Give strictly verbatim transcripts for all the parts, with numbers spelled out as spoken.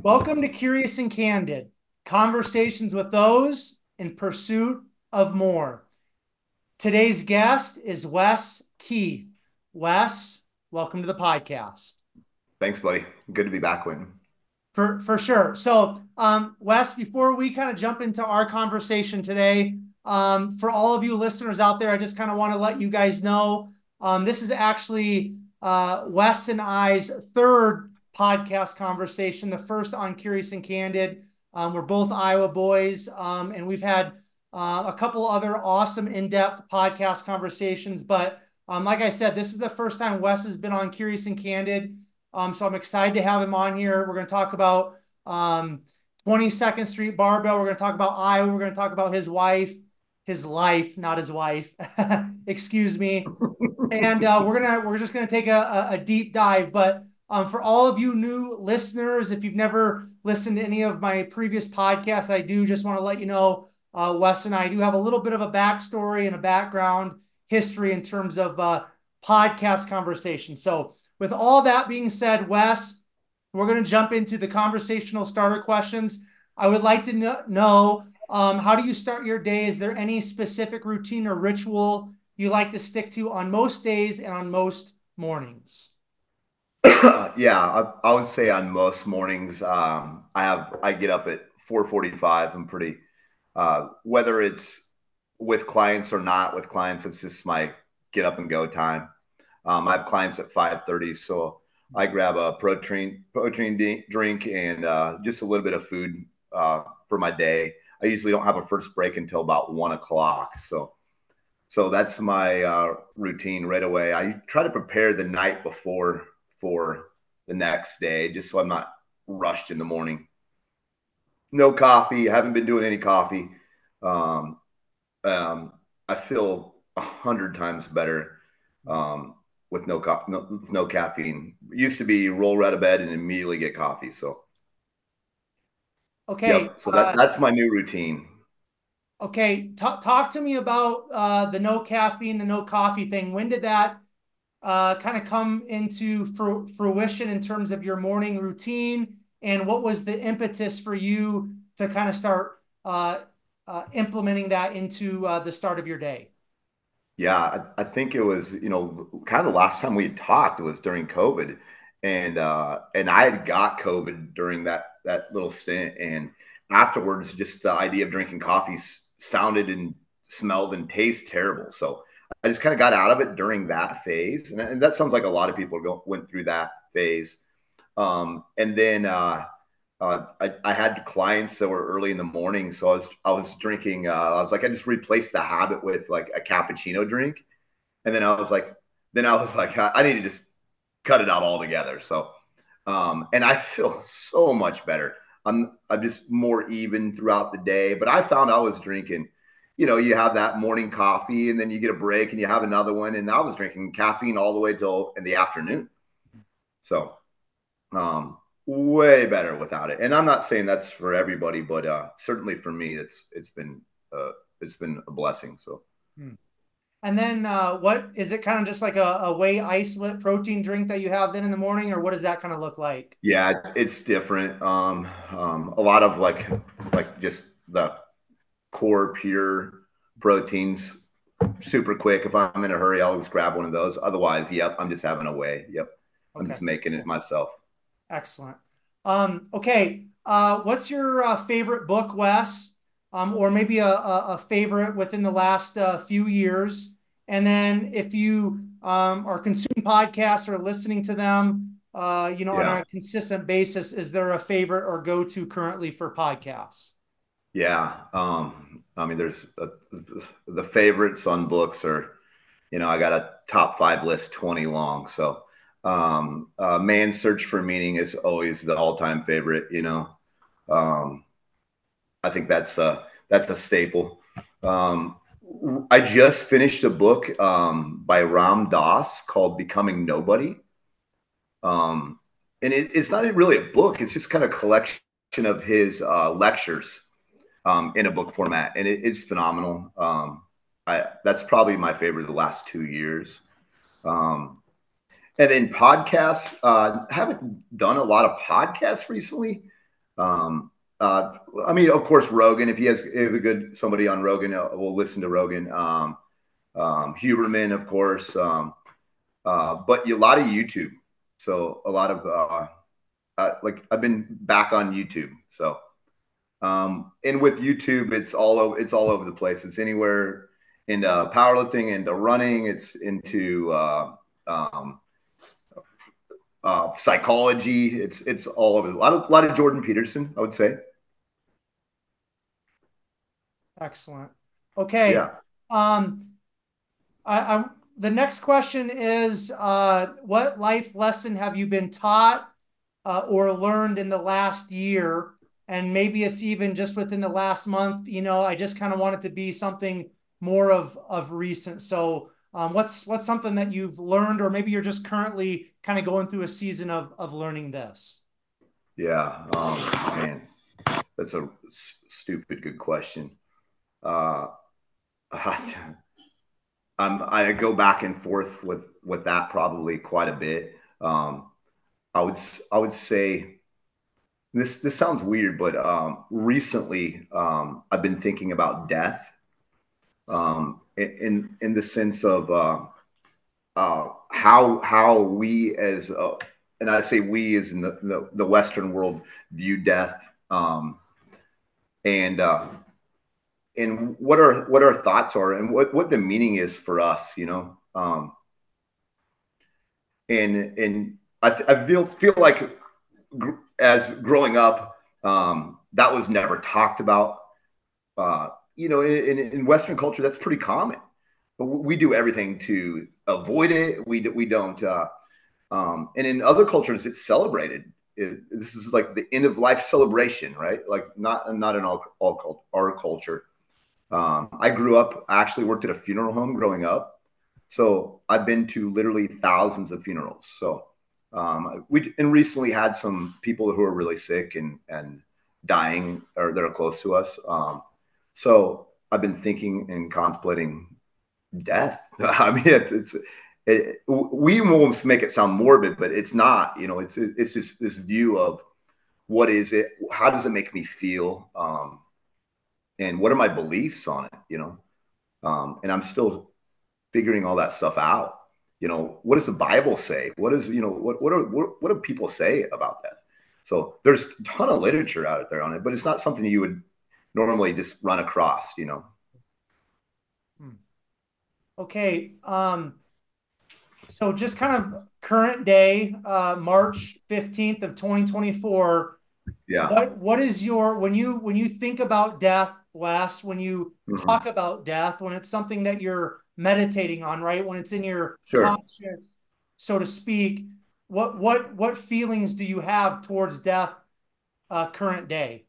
Welcome to Curious and Candid, conversations with those in pursuit of more. Today's guest is Wes Keith. Wes, welcome to the podcast. Thanks, buddy. Good to be back, Quentin. For, for sure. So, um, Wes, before we kind of jump into our conversation today, um, for all of you listeners out there, I just kind of want to let you guys know um, this is actually uh, Wes and I's third podcast conversation, the first on Curious and Candid. Um, we're both Iowa boys, um, and we've had uh, a couple other awesome in-depth podcast conversations. But um, like I said, this is the first time Wes has been on Curious and Candid. Um, so I'm excited to have him on here. We're going to talk about um, twenty-second Street Barbell. We're going to talk about Iowa. We're going to talk about his wife, his life, not his wife. Excuse me. And uh, we're gonna we're just gonna take a, a deep dive. But um, for all of you new listeners, if you've never listened to any of my previous podcasts, I do just want to let you know, uh, Wes and I do have a little bit of a backstory and a background history in terms of uh, podcast conversation. So with all that being said, Wes, we're going to jump into the conversational starter questions. I would like to know um, how do you start your day? Is there any specific routine or ritual you like to stick to on most days and on most mornings? Yeah, I, I would say on most mornings, um, I have I get up at four forty-five. I'm pretty uh, whether it's with clients or not with clients, it's just my get up and go time. Um, I have clients at five thirty, so I grab a protein protein drink and uh, just a little bit of food uh, for my day. I usually don't have a first break until about one o'clock, so So that's my uh, routine right away. I try to prepare the night before for the next day, just so I'm not rushed in the morning. No coffee. I haven't been doing any coffee. Um, um, I feel a hundred times better um, with no, co- no no caffeine. It used to be roll out of bed and immediately get coffee. So Okay. yep. So that Uh, that's my new routine. okay. Talk, talk to me about uh, the no caffeine, the no coffee thing. When did that uh, kind of come into fru fruition in terms of your morning routine? And what was the impetus for you to kind of start uh, uh, implementing that into uh, the start of your day? Yeah, I, I think it was, you know, kind of the last time we talked was during COVID. And uh and I had got COVID during that that little stint. And afterwards, just the idea of drinking coffee s- sounded and smelled and tasted terrible. So I just kind of got out of it during that phase. And, and that sounds like a lot of people go, went through that phase. Um, and then uh uh, I, I had clients that were early in the morning, so I was I was drinking. Uh, I was like, I just replaced the habit with like a cappuccino drink, and then I was like, then I was like, I, I need to just cut it out altogether. So, um, and I feel so much better. I'm I'm just more even throughout the day. But I found I was drinking. You know, you have that morning coffee, and then you get a break, and you have another one, and I was drinking caffeine all the way till in the afternoon. So um, way better without it. And I'm not saying that's for everybody, but uh, certainly for me, it's it's been uh, it's been a blessing. So Hmm. And then uh, what is it kind of just like a, a whey isolate protein drink that you have then in the morning, or what does that kind of look like? yeah, it's, it's different. Um, um, a lot of like like just the core pure proteins, super quick. If I'm in a hurry, I'll just grab one of those. Otherwise, yep, I'm just having a whey. Yep, I'm Okay, just making it cool. myself. Excellent. Um, okay, uh, what's your uh, favorite book, Wes? Um, or maybe a, a, a favorite within the last uh, few years? And then if you um, are consuming podcasts or listening to them, uh, you know, on Yeah. a consistent basis, is there a favorite or go-to currently for podcasts? Yeah. Um, I mean, there's a, the favorites on books are, you know, I got a top five list, twenty long. So, um, uh, Man's Search for Meaning is always the all time favorite, you know. Um, I think that's a, that's a staple. Um, I just finished a book um, by Ram Dass called Becoming Nobody. Um, and it, it's not really a book, it's just kind of a collection of his uh, lectures um, in a book format, and it, it's phenomenal. Um, I, that's probably my favorite of the last two years. Um, and then podcasts, uh, haven't done a lot of podcasts recently. Um, uh, I mean, of course, Rogan. If he has, if a good somebody on Rogan, uh, we'll listen to Rogan. Um, um, Huberman, of course. Um, uh, but a lot of YouTube. So a lot of uh, uh, like I've been back on YouTube. So um, and with YouTube, it's all over. It's all over the place. It's anywhere into powerlifting, into running. It's into uh, um, uh, psychology. It's it's all over. A lot of a lot of Jordan Peterson, I would say. Excellent. Okay. Yeah. Um, I, I'm the next question is uh, what life lesson have you been taught uh, or learned in the last year? And maybe it's even just within the last month. You know, I just kind of want it to be something more of of recent. So, um, what's what's something that you've learned, or maybe you're just currently kind of going through a season of of learning this? Yeah. Um, man, that's a stupid good question. Uh, I'm, I go back and forth with with that probably quite a bit. Um, I would I would say this this sounds weird, but um, recently um, I've been thinking about death um, in in the sense of uh, uh, how how we as uh, and I say we as in the, the, the Western world view death um, and uh, and what our what our thoughts are and what what the meaning is for us, you know. Um, and and I, I feel feel like gr- as growing up, um, that was never talked about. Uh, you know, in, in Western culture, that's pretty common. But we do everything to avoid it. We we don't. Uh, um, and in other cultures, it's celebrated. It, this is like the end of life celebration, right? Like not not in all all our culture. Um, I grew up. I actually worked at a funeral home growing up, so I've been to literally thousands of funerals. So um, we and recently had some people who are really sick and and dying or that are close to us. Um, so I've been thinking and contemplating death. I mean, it, it's it, we almost make it sound morbid, but it's not. You know, it's it's just this view of what is it? How does it make me feel? Um, and what are my beliefs on it? You know, um, and I'm still figuring all that stuff out. You know, what does the Bible say? What is, you know, what what are what, what do people say about that? So there's a ton of literature out there on it, but it's not something you would normally just run across. You know. Hmm. Okay. Um, so just kind of current day, uh, March fifteenth of twenty twenty-four, Yeah. what what is your when you when you think about death, Wes, when you Mm-hmm. talk about death, when it's something that you're meditating on, right? When it's in your Sure. conscious, so to speak, what what what feelings do you have towards death uh, current day?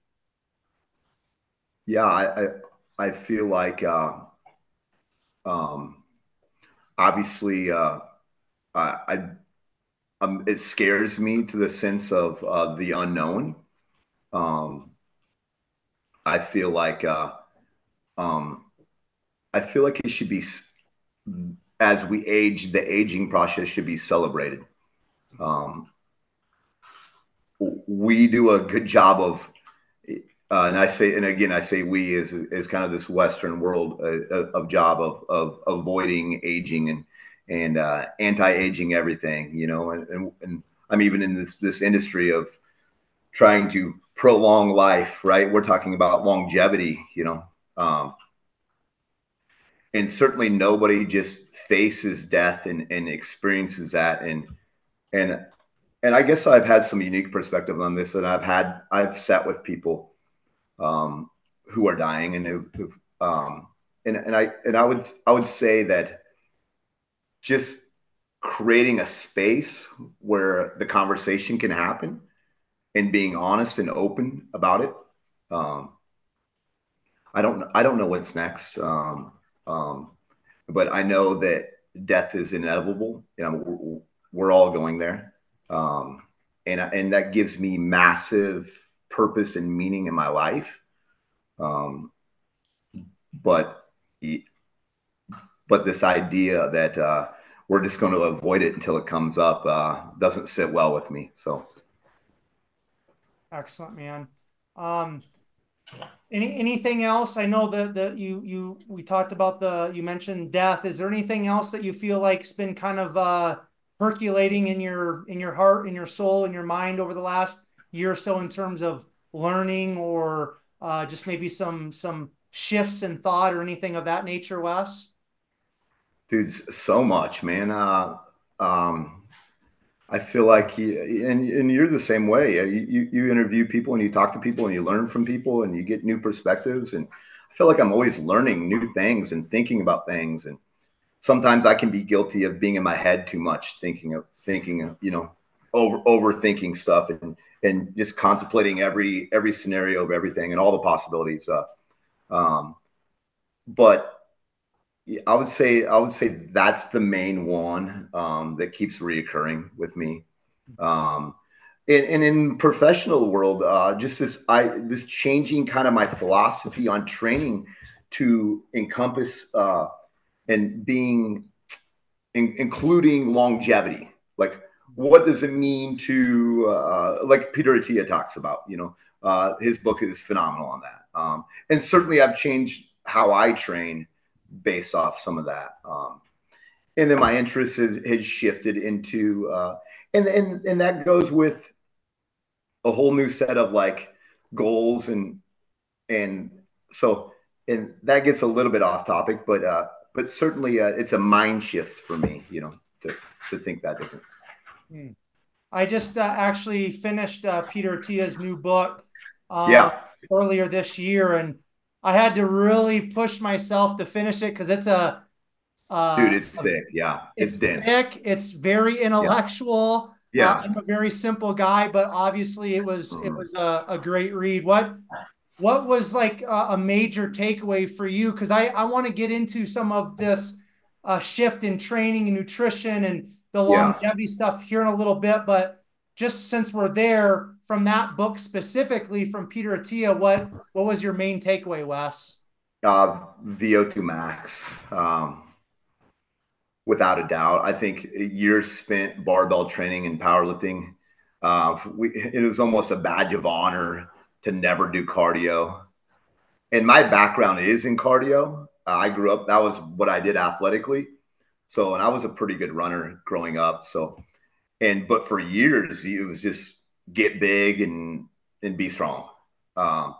Yeah, I I, I feel like uh, um, obviously uh, I, I um, it scares me to the sense of uh, the unknown. Um, I feel like uh, um, I feel like it should be as we age, the aging process should be celebrated. Um, we do a good job of, uh, and I say, and again, I say we is is kind of this Western world uh, of job of of avoiding aging and and uh, anti-aging everything, you know, and, and and I'm even in this this industry of trying to prolong life, right? We're talking about longevity, you know, um, and certainly nobody just faces death and, and experiences that, and and and I guess I've had some unique perspective on this, and I've had I've sat with people um, who are dying, and who, who've, um, and and I and I would I would say that just creating a space where the conversation can happen and being honest and open about it. Um, I don't I don't know what's next, um, um, but I know that death is inevitable. You know, we're, we're all going there, um, and and that gives me massive purpose and meaning in my life. Um, but but this idea that uh, we're just going to avoid it until it comes up uh, doesn't sit well with me. So Excellent, man. Um, any anything else? I know that that you you we talked about the you mentioned death. Is there anything else that you feel like's been kind of uh percolating in your in your heart, in your soul, in your mind over the last year or so in terms of learning or uh just maybe some some shifts in thought or anything of that nature, Wes? Dude, so much, man. Uh, um, I feel like, you, and and you're the same way. Uh, You, you you interview people and you talk to people and you learn from people and you get new perspectives. And I feel like I'm always learning new things and thinking about things. And sometimes I can be guilty of being in my head too much, thinking of thinking of, you know, over overthinking stuff and and just contemplating every every scenario of everything and all the possibilities. Uh, um, but I would say I would say that's the main one um, that keeps reoccurring with me. Um, and, and in professional world, uh, just this I this changing kind of my philosophy on training to encompass uh, and being in, including longevity. Like, what does it mean to uh, like Peter Attia talks about? You know, uh, his book is phenomenal on that. Um, and certainly, I've changed how I train based off some of that. Um, and then my interest has, has shifted into, uh, and and and that goes with a whole new set of like goals and and so and that gets a little bit off topic, but uh, but certainly uh, it's a mind shift for me, you know, to to think that different. Hmm. I just uh, actually finished uh, Peter Attia's new book uh, Yeah, earlier this year, and I had to really push myself to finish it because it's a, dude, uh, it's a thick. Yeah, it's it's dense. thick, it's very Yeah, intellectual. Uh, yeah. I'm a very simple guy, but obviously it was it Mhm. was a, a great read. What what was like a, a major takeaway for you? Because I I want to get into some of this uh, shift in training and nutrition and the Yeah. longevity stuff here in a little bit, but just since we're there from that book specifically from Peter Attia, what what was your main takeaway, Wes? Uh, V O two max. Um, without a doubt. I think years spent barbell training and powerlifting, uh, we, it was almost a badge of honor to never do cardio. And my background is in cardio. Uh, I grew up, that was what I did athletically. So, and I was a pretty good runner growing up. So, and, but for years, it was just get big and, and be strong. Um,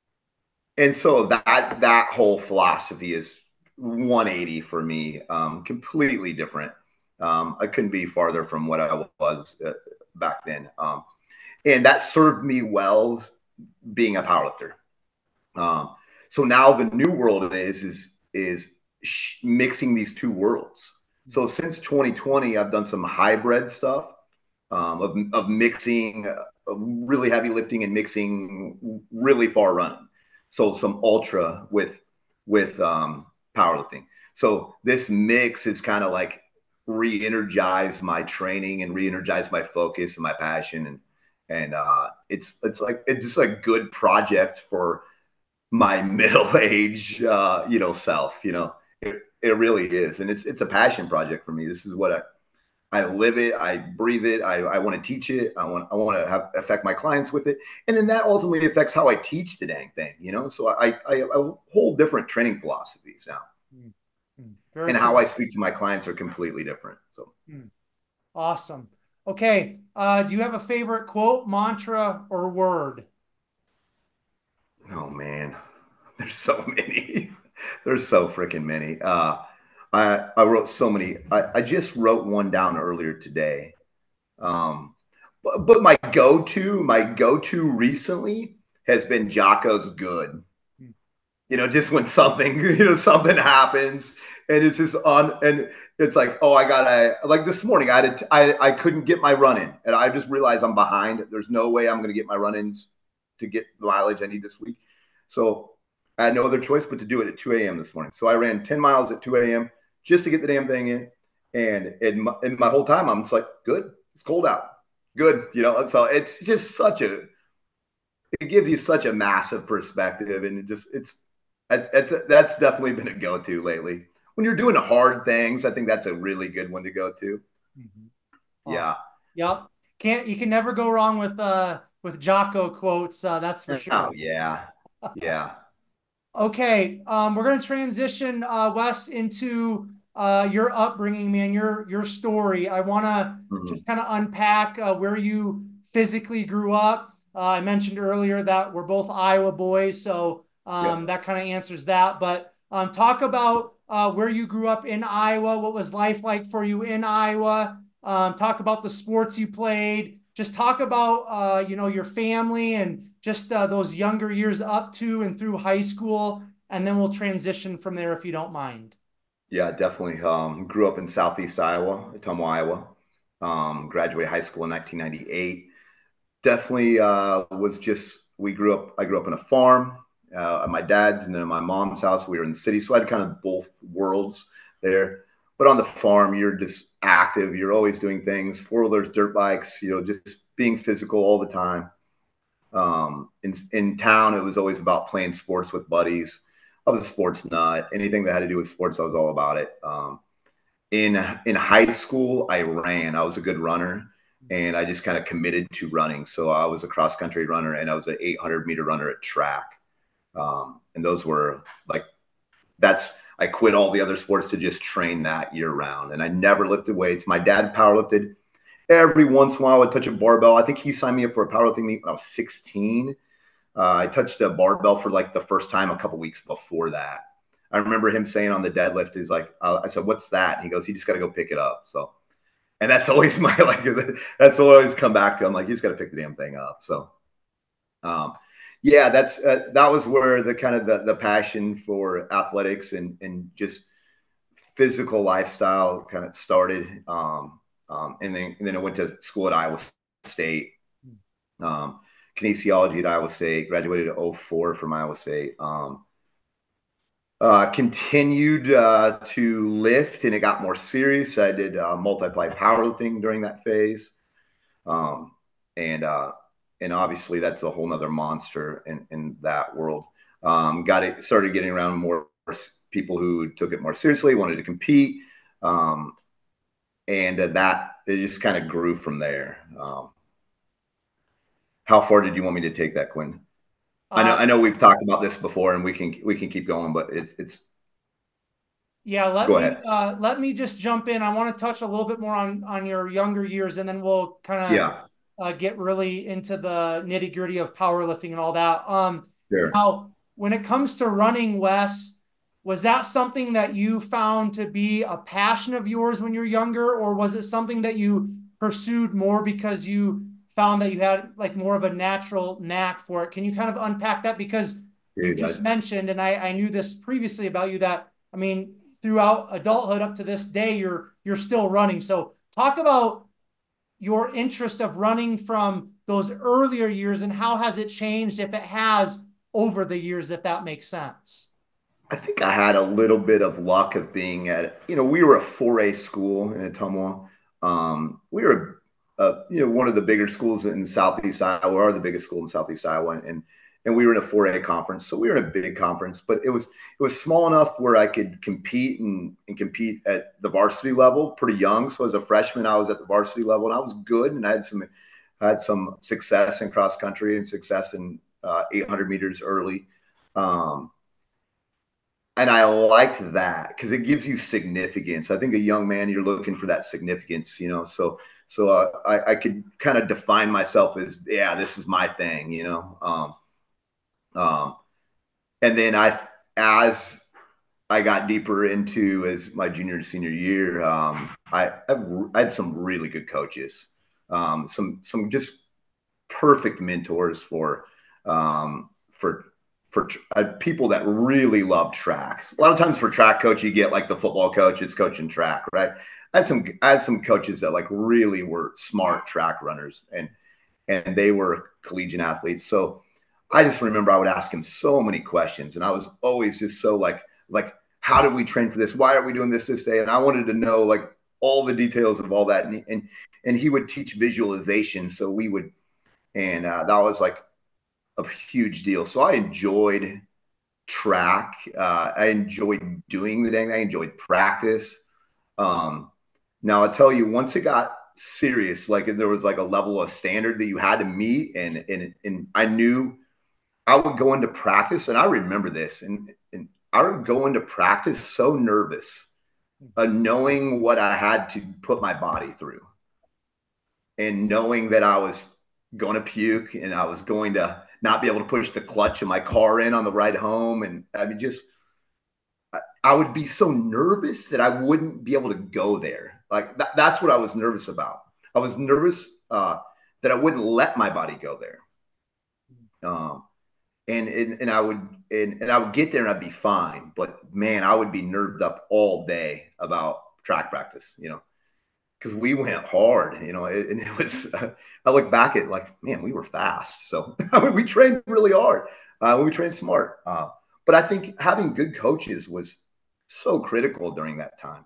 and so that, that whole philosophy is one eighty for me, um, completely different. Um, I couldn't be farther from what I was uh, back then. Um, and that served me well being a powerlifter. Um, so now the new world is is is sh- mixing these two worlds. So since twenty twenty, I've done some hybrid stuff um, of of mixing uh, really heavy lifting and mixing really far running. So some ultra with with um, powerlifting. So this mix is kind of like re-energize my training and re-energize my focus and my passion and and uh, it's it's like it's just a good project for my middle age, uh, you know, self. You know, it it really is, and it's it's a passion project for me. This is what I I live it, I breathe it. I, I want to teach it. I want I want to have affect my clients with it, and then that ultimately affects how I teach the dang thing. You know, so I I, I whole different training philosophies now, Mm, mm. Very and how cool. I speak to my clients are completely different. So, Mm. Awesome. Okay. Uh, do you have a favorite quote, mantra, or word? oh man, there's so many. There's so freaking many. Uh, I I wrote so many. I, I just wrote one down earlier today. Um, but, but my go-to, my go-to recently has been Jocko's good. Mm, You know, just when something, you know, something happens and it's just on, and it's like, oh, I gotta, like this morning, I had, to, I, I couldn't get my run in, and I just realized I'm behind. There's no way I'm gonna get my run ins to get the mileage I need this week. So I had no other choice but to do it at two a m this morning. So I ran ten miles at two a m just to get the damn thing in. And in my, in my whole time, I'm just like, good, it's cold out. Good. You know, so it's just such a, it gives you such a massive perspective, and it just it's that's that's that's definitely been a go-to lately. When you're doing hard things, I think that's a really good one to go to. mhm. Yeah, Awesome. Yep. Can't you can never go wrong with uh with Jocko quotes. Uh, that's for Oh sure. yeah, yeah. Okay, um, we're going to transition, uh, Wes, into uh, your upbringing, man, your your story. I want to Mhm. just kind of unpack uh, where you physically grew up. Uh, I mentioned earlier that we're both Iowa boys, so um, Yep. that kind of answers that. But um, talk about uh, where you grew up in Iowa. What was life like for you in Iowa? Um, talk about the sports you played. Just talk about uh, you know, your family and just uh, those younger years up to and through high school, and then we'll transition from there if you don't mind. Yeah, definitely. Um, grew up in Southeast Iowa, Ottumwa, Iowa. Um, graduated high school in nineteen ninety-eight. Definitely uh, was just, we grew up, I grew up in a farm uh, at my dad's and then my mom's house. We were in the city. So I had kind of both worlds there. But on the farm, you're just active. You're always doing things, four wheelers, dirt bikes, you know, just being physical all the time. Um, in, in town, it was always about playing sports with buddies. I was a sports nut. Anything that had to do with sports, I was all about it. Um, in in high school, I ran. I was a good runner, and I just kind of committed to running. So I was a cross country runner, and I was an eight hundred meter runner at track. Um, and those were like that's I quit all the other sports to just train that year round. And I never lifted weights. My dad powerlifted. Every once in a while, I would touch a barbell. I think he signed me up for a powerlifting meet when I was sixteen. Uh, I touched a barbell for like the first time a couple weeks before that. I remember him saying on the deadlift, he's like, uh, I said, "What's that?" And he goes, "You just got to go pick it up." So, and that's always my like, that's what I always come back to. I'm like, you just got to pick the damn thing up. So, um, yeah, that's uh, that was where the kind of the, the passion for athletics and and just physical lifestyle kind of started. Um, um, and then and then I went to school at Iowa State. Um, kinesiology at Iowa State, graduated at oh four from Iowa State. Um, uh, continued uh, to lift and it got more serious. I did uh, multiply powerlifting during that phase. Um, and, uh, and obviously that's a whole nother monster in, in that world. Um, got it, started getting around more people who took it more seriously, wanted to compete. Um, and uh, that, it just kind of grew from there. Um, how far did you want me to take that, Quinn? I know Uh, I know we've talked about this before, and we can we can keep going, but it's it's yeah, let go me ahead. uh, let me just jump in. I want to touch a little bit more on on your younger years, and then we'll kind Yeah, of uh, get really into the nitty gritty of powerlifting and all that. Um, sure. now, when it comes to running, Wes, was that something that you found to be a passion of yours when you're younger, or was it something that you pursued more because you found that you had like more of a natural knack for it? Can you kind of unpack that? Because you've Dude, I, just mentioned, and I, I knew this previously about you, that I mean, throughout adulthood up to this day, you're you're still running. So talk about your interest of running from those earlier years and how has it changed, if it has, over the years, if that makes sense. I think I had a little bit of luck of being at, you know, we were a four A school in Ottumwa. Um, we were, uh, you know, one of the bigger schools in Southeast Iowa, or the biggest school in Southeast Iowa, and and we were in a four A conference, so we were in a big conference, but it was it was small enough where I could compete and, and compete at the varsity level pretty young. So as a freshman, I was at the varsity level, and I was good, and I had some I had some success in cross country and success in uh, eight hundred meters early. Um, and I liked that because it gives you significance. I think a young man, you're looking for that significance, you know. So, so uh, I, I could kind of define myself as, yeah, this is my thing, you know. Um, um, and then I, as I got deeper into as my junior and senior year, um, I, I've, I had some really good coaches, um, some some just perfect mentors for um, for for uh, people that really love tracks. A lot of times for track coach, you get like the football coach, it's coaching track, right? I had some I had some coaches that like really were smart track runners and and they were collegiate athletes. So I just remember I would ask him so many questions, and I was always just so like like how did we train for this? Why are we doing this this day? And I wanted to know like all the details of all that, and and and he would teach visualization, so we would and uh, that was like a huge deal. So I enjoyed track. Uh, I enjoyed doing the thing. I enjoyed practice. Um, now I'll tell you, once it got serious. Like there was like a level of standard that you had to meet. And, and, and I knew I would go into practice, and I remember this, and, and I would go into practice so nervous, uh, knowing what I had to put my body through, and knowing that I was going to puke and I was going to not be able to push the clutch of my car in on the ride home. And I mean, just, I, I would be so nervous that I wouldn't be able to go there. Like that, that's what I was nervous about. I was nervous uh, that I wouldn't let my body go there. Um, and, and, and I would, and, and I would get there and I'd be fine. But man, I would be nerved up all day about track practice, you know, because we went hard, you know, and it was, uh, I look back at like, man, we were fast. So I mean, we trained really hard. Uh, we trained smart. Uh, but I think having good coaches was so critical during that time.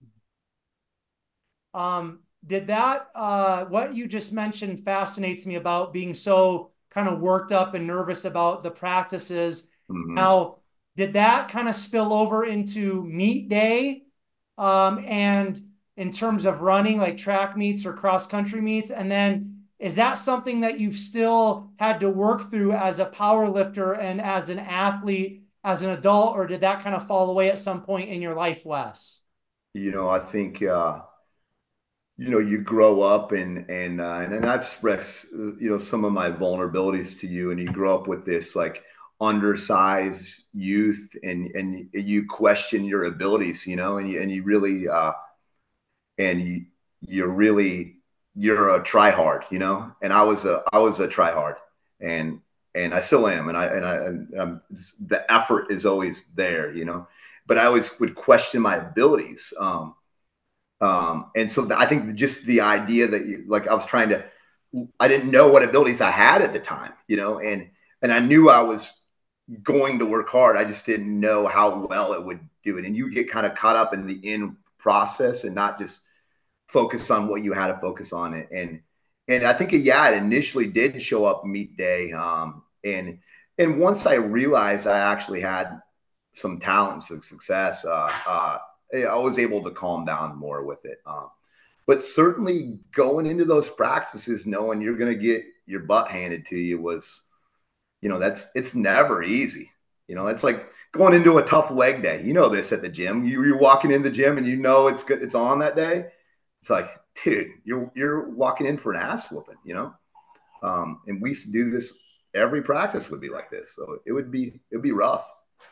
Um, did that, uh, what you just mentioned fascinates me about being so kind of worked up and nervous about the practices. Mm-hmm. Now, did that kind of spill over into meet day? Um, and in terms of running, like track meets or cross country meets? And then is that something that you've still had to work through as a power lifter and as an athlete, as an adult, or did that kind of fall away at some point in your life, Wes? You know, I think, uh, you know, you grow up and, and, uh, and, and I've expressed, uh, you know, some of my vulnerabilities to you, and you grow up with this like undersized youth, and, and you question your abilities, you know, and you, and you really, uh, and you, you're really, you're a try hard, you know, and I was a, I was a try hard, and, and I still am. And I, and I, and I'm, the effort is always there, you know, but I always would question my abilities. Um, um, and so I think just the idea that you, like, I was trying to, I didn't know what abilities I had at the time, you know, and, and I knew I was going to work hard. I just didn't know how well it would do it. And you get kind of caught up in the end process and not just focus on what you had to focus on. It. And, and I think, yeah, it initially did show up meet day. Um, and, and once I realized I actually had some talents and success, uh, uh, I was able to calm down more with it. Um, but certainly going into those practices, knowing you're going to get your butt handed to you was, you know, that's, it's never easy. You know, it's like going into a tough leg day. You know this at the gym. You, you're walking in the gym and you know it's good, it's on that day. It's like, dude, you're you're walking in for an ass whooping, you know. Um, and we used to do this every practice would be like this, so it would be it'd be rough.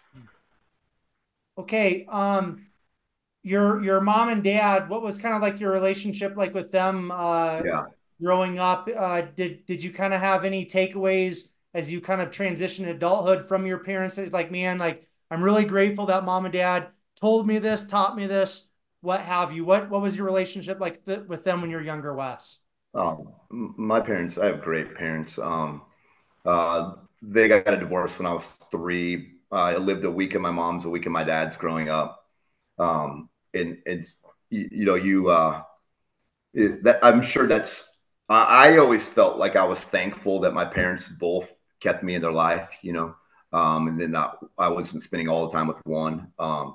Okay. Um, your your mom and dad, what was kind of like your relationship like with them uh Yeah. growing up? Uh did did you kind of have any takeaways as you kind of transitioned adulthood from your parents? It's like, man, like I'm really grateful that mom and dad told me this, taught me this, what have you. What what was your relationship like th with them when you're younger, Wes? Um, my parents, I have great parents. Um, uh, they got a divorce when I was three. Uh, I lived a week at my mom's, a week at my dad's growing up. Um, and and you, you know, you uh, it, that I'm sure that's. I, I always felt like I was thankful that my parents both kept me in their life, you know, um, and then not, I wasn't spending all the time with one. Um,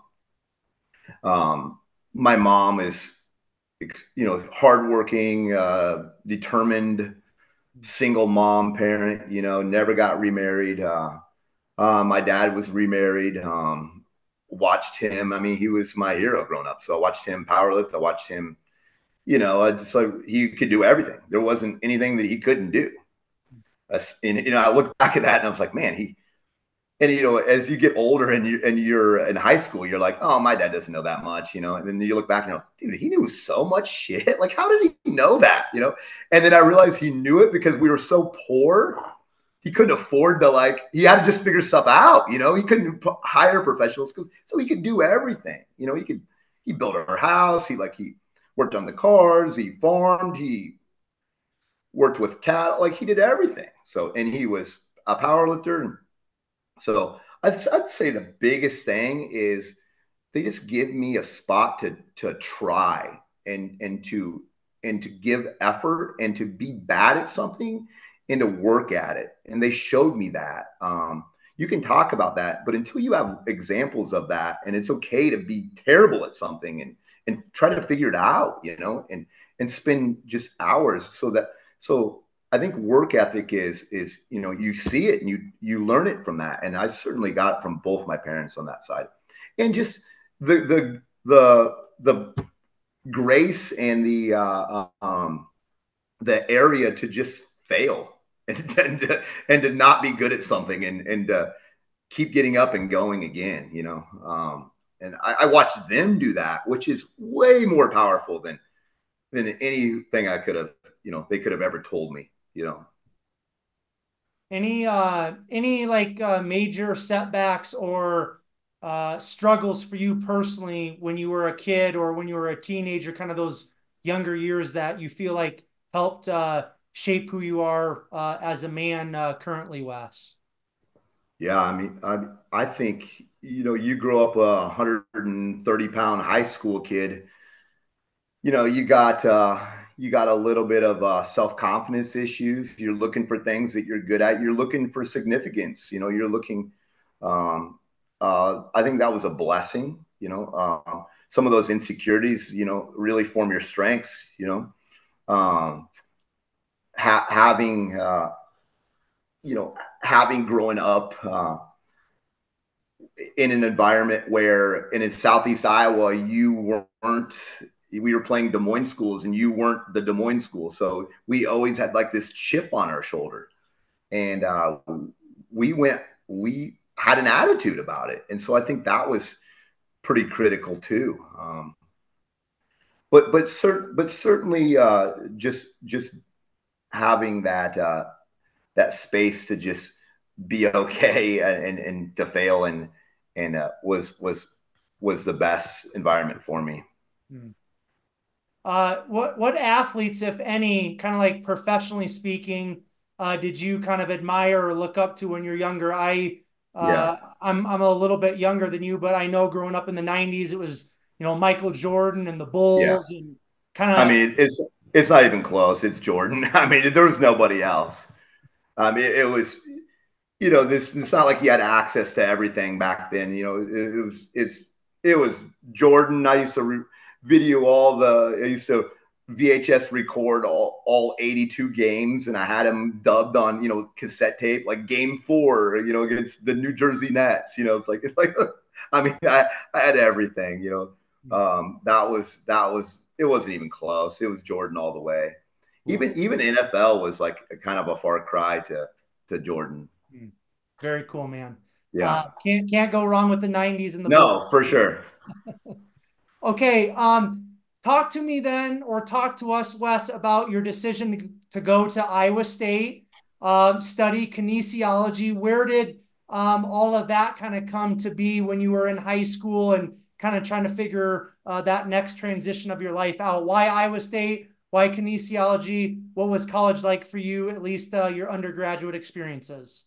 um, my mom is, you know, hardworking, uh, determined, single mom parent. You know, never got remarried. Uh, uh, my dad was remarried. Um, watched him. I mean, he was my hero growing up. So I watched him powerlift. I watched him, you know, I just like he could do everything. There wasn't anything that he couldn't do. Uh, and you know, I look back at that and I was like, man, he. And you know, as you get older and you and you're in high school, you're like, oh, my dad doesn't know that much, you know. And then you look back and you're like, dude, he knew so much shit. Like, how did he know that, you know? And then I realized he knew it because we were so poor. He couldn't afford to like. He had to just figure stuff out, you know. He couldn't hire professionals, so he could do everything. You know, he could. He built our house. He like he worked on the cars. He farmed. He worked with cattle. Like he did everything. So, and he was a power lifter. So I'd, I'd say the biggest thing is they just give me a spot to to try and and to and to give effort and to be bad at something and to work at it. And they showed me that. Um, you can talk about that, but until you have examples of that, and it's okay to be terrible at something and and try to figure it out, you know, and and spend just hours. So that, so I think work ethic is, is, you know, you see it and you, you learn it from that. And I certainly got it from both my parents on that side. And just the, the, the, the grace and the, uh, um, the area to just fail and, and, to, and to not be good at something and, and, uh, keep getting up and going again, you know? Um, and I, I watched them do that, which is way more powerful than, than anything I could have, you know, they could have ever told me, you know? Any uh any like uh, major setbacks or uh struggles for you personally when you were a kid or when you were a teenager, kind of those younger years that you feel like helped uh shape who you are uh as a man uh currently, Wes? Yeah. I mean, I, I think, you know, you grow up a one hundred thirty pound high school kid, you know, you got, uh, you got a little bit of uh, self-confidence issues. You're looking for things that you're good at. You're looking for significance. You know, you're looking. Um, uh, I think that was a blessing. You know, um, some of those insecurities, you know, really form your strengths. You know, um, ha- having, uh, you know, having growing up uh, in an environment where, and in Southeast Iowa, you weren't, we were playing Des Moines schools and you weren't the Des Moines school. So we always had like this chip on our shoulder. And uh, we went, we had an attitude about it. And so I think that was pretty critical too. Um, but, but, cert- but certainly uh, just, just having that, uh, that space to just be okay and, and, and to fail and, and uh, was, was, was the best environment for me. Hmm. Uh, what what athletes, if any, kind of like professionally speaking, uh, did you kind of admire or look up to when you're younger? I Yeah. uh, I'm I'm a little bit younger than you, but I know growing up in the nineties, it was you know Michael Jordan and the Yeah. Bulls and kind I of. mean, it's, it's not even close. It's Jordan. I mean, there was nobody else. Um, it, it was, you know, this, it's not like he had access to everything back then. You know, it, it was, it's, it was Jordan. I used to re- video all the, I used to V H S record all, all eighty-two games and I had them dubbed on, you know, cassette tape, like game four, you know, against the New Jersey Nets, you know, it's like, it's like, I mean, I, I had everything, you know, um, that was, that was, it wasn't even close. It was Jordan all the way. Even, even N F L was like a kind of a far cry to, to Jordan. Very cool, man. Uh, Yeah. can't can't go wrong with the nineties and the Bulls. No, for sure. Okay, um, talk to me then, or talk to us, Wes, about your decision to, to go to Iowa State, um, study kinesiology. Where did um, all of that kind of come to be when you were in high school and kind of trying to figure uh, that next transition of your life out? Why Iowa State? Why kinesiology? What was college like for you, at least uh, your undergraduate experiences?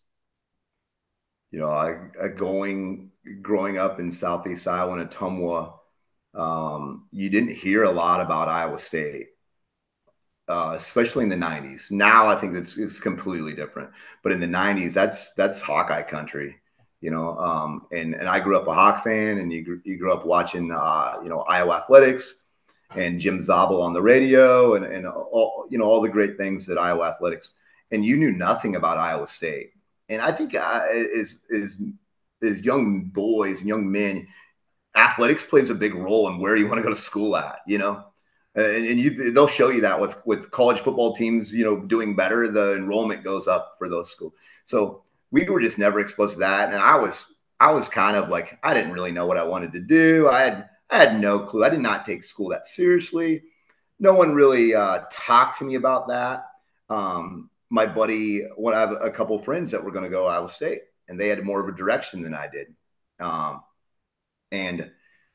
You know, I, I going growing up in Southeast Iowa in Ottumwa, um, you didn't hear a lot about Iowa State, uh, especially in the nineties. Now I think it's, it's completely different, but in the nineties, that's that's Hawkeye country, you know. Um, and and I grew up a Hawk fan, and you you grew up watching, uh, you know, Iowa athletics and Jim Zabel on the radio, and and all, you know, all the great things that Iowa athletics. And you knew nothing about Iowa State. And I think uh, is is is young boys and young men, athletics plays a big role in where you want to go to school at, you know. And, and you, they'll show you that with with college football teams, you know, doing better, the enrollment goes up for those schools. So we were just never exposed to that, and I was I was kind of like, I didn't really know what I wanted to do. I had I had no clue. I did not take school that seriously. No one really uh, talked to me about that. Um, my buddy, what I have a couple of friends that were going to go to Iowa State, and they had more of a direction than I did. Um, and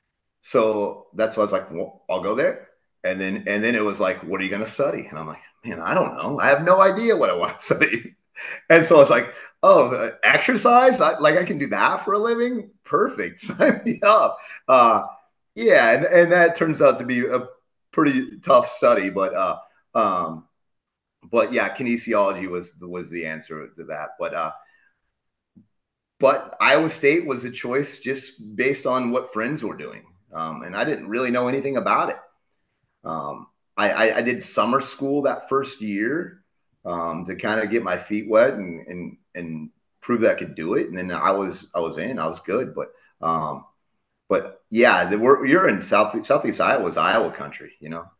so that's why I was like, well, I'll go there. And then, and then it was like, what are you going to study? And I'm like, man, I don't know. I have no idea what I want to study. And so I was like, oh, uh, exercise? I, like I can do that for a living? Perfect. Sign me up. Uh, yeah. And, and that turns out to be a pretty tough study, but, uh, um, but yeah, kinesiology was, was the answer to that. But, uh, but Iowa State was a choice just based on what friends were doing. Um, and I didn't really know anything about it. Um, I, I, I did summer school that first year um, to kind of get my feet wet and, and, and prove that I could do it. And then I was, I was in, I was good. But, um, but yeah, the, we're, you're in South, Southeast Iowa's Iowa country, you know?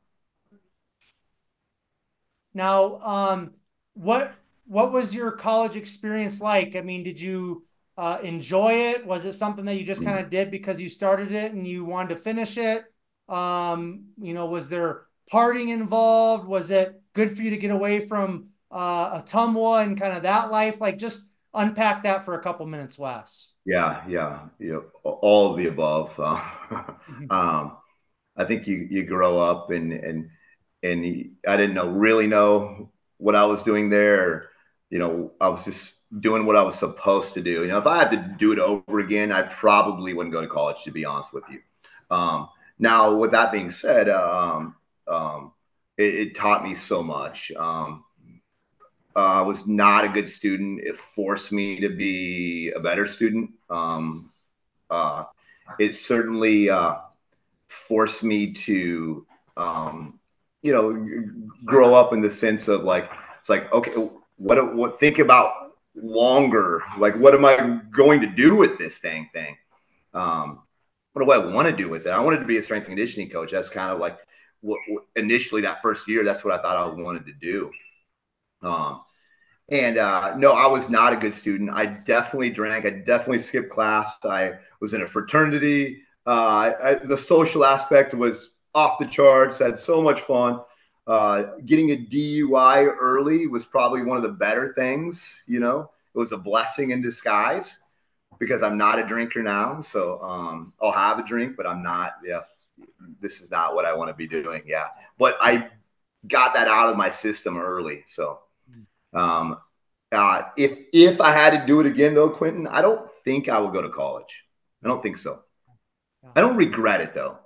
Now, um, what what was your college experience like? I mean, did you uh, enjoy it? Was it something that you just kind of did because you started it and you wanted to finish it? Um, you know, was there partying involved? Was it good for you to get away from uh, Atumwa and kind of that life? Like, just unpack that for a couple minutes, Wes. Yeah, yeah, yeah, all of the above. Uh, um, I think you you grow up and and and I didn't know really know what I was doing there. You know, I was just doing what I was supposed to do. You know, if I had to do it over again, I probably wouldn't go to college, to be honest with you. Um, now, with that being said, um, um, it, it taught me so much. Um, I uh, was not a good student. It forced me to be a better student. Um, uh, it certainly uh, forced me to, um, you know, grow up in the sense of like, it's like, okay, what, what, think about longer. Like, what am I going to do with this dang thing? Um, what do I want to do with it? I wanted to be a strength and conditioning coach. That's kind of like what, what initially that first year, that's what I thought I wanted to do. Um, and uh, no, I was not a good student. I definitely drank. I definitely skipped class. I was in a fraternity. Uh, I, the social aspect was off the charts. I had so much fun. Uh, getting a D U I early was probably one of the better things. You know, it was a blessing in disguise because I'm not a drinker now. So um, I'll have a drink, but I'm not. Yeah, this is not what I want to be doing. Yeah, but I got that out of my system early. So. Um, uh, if if I had to do it again, though, Quentin, I don't think I would go to college. I don't think so. Yeah. I don't regret it though.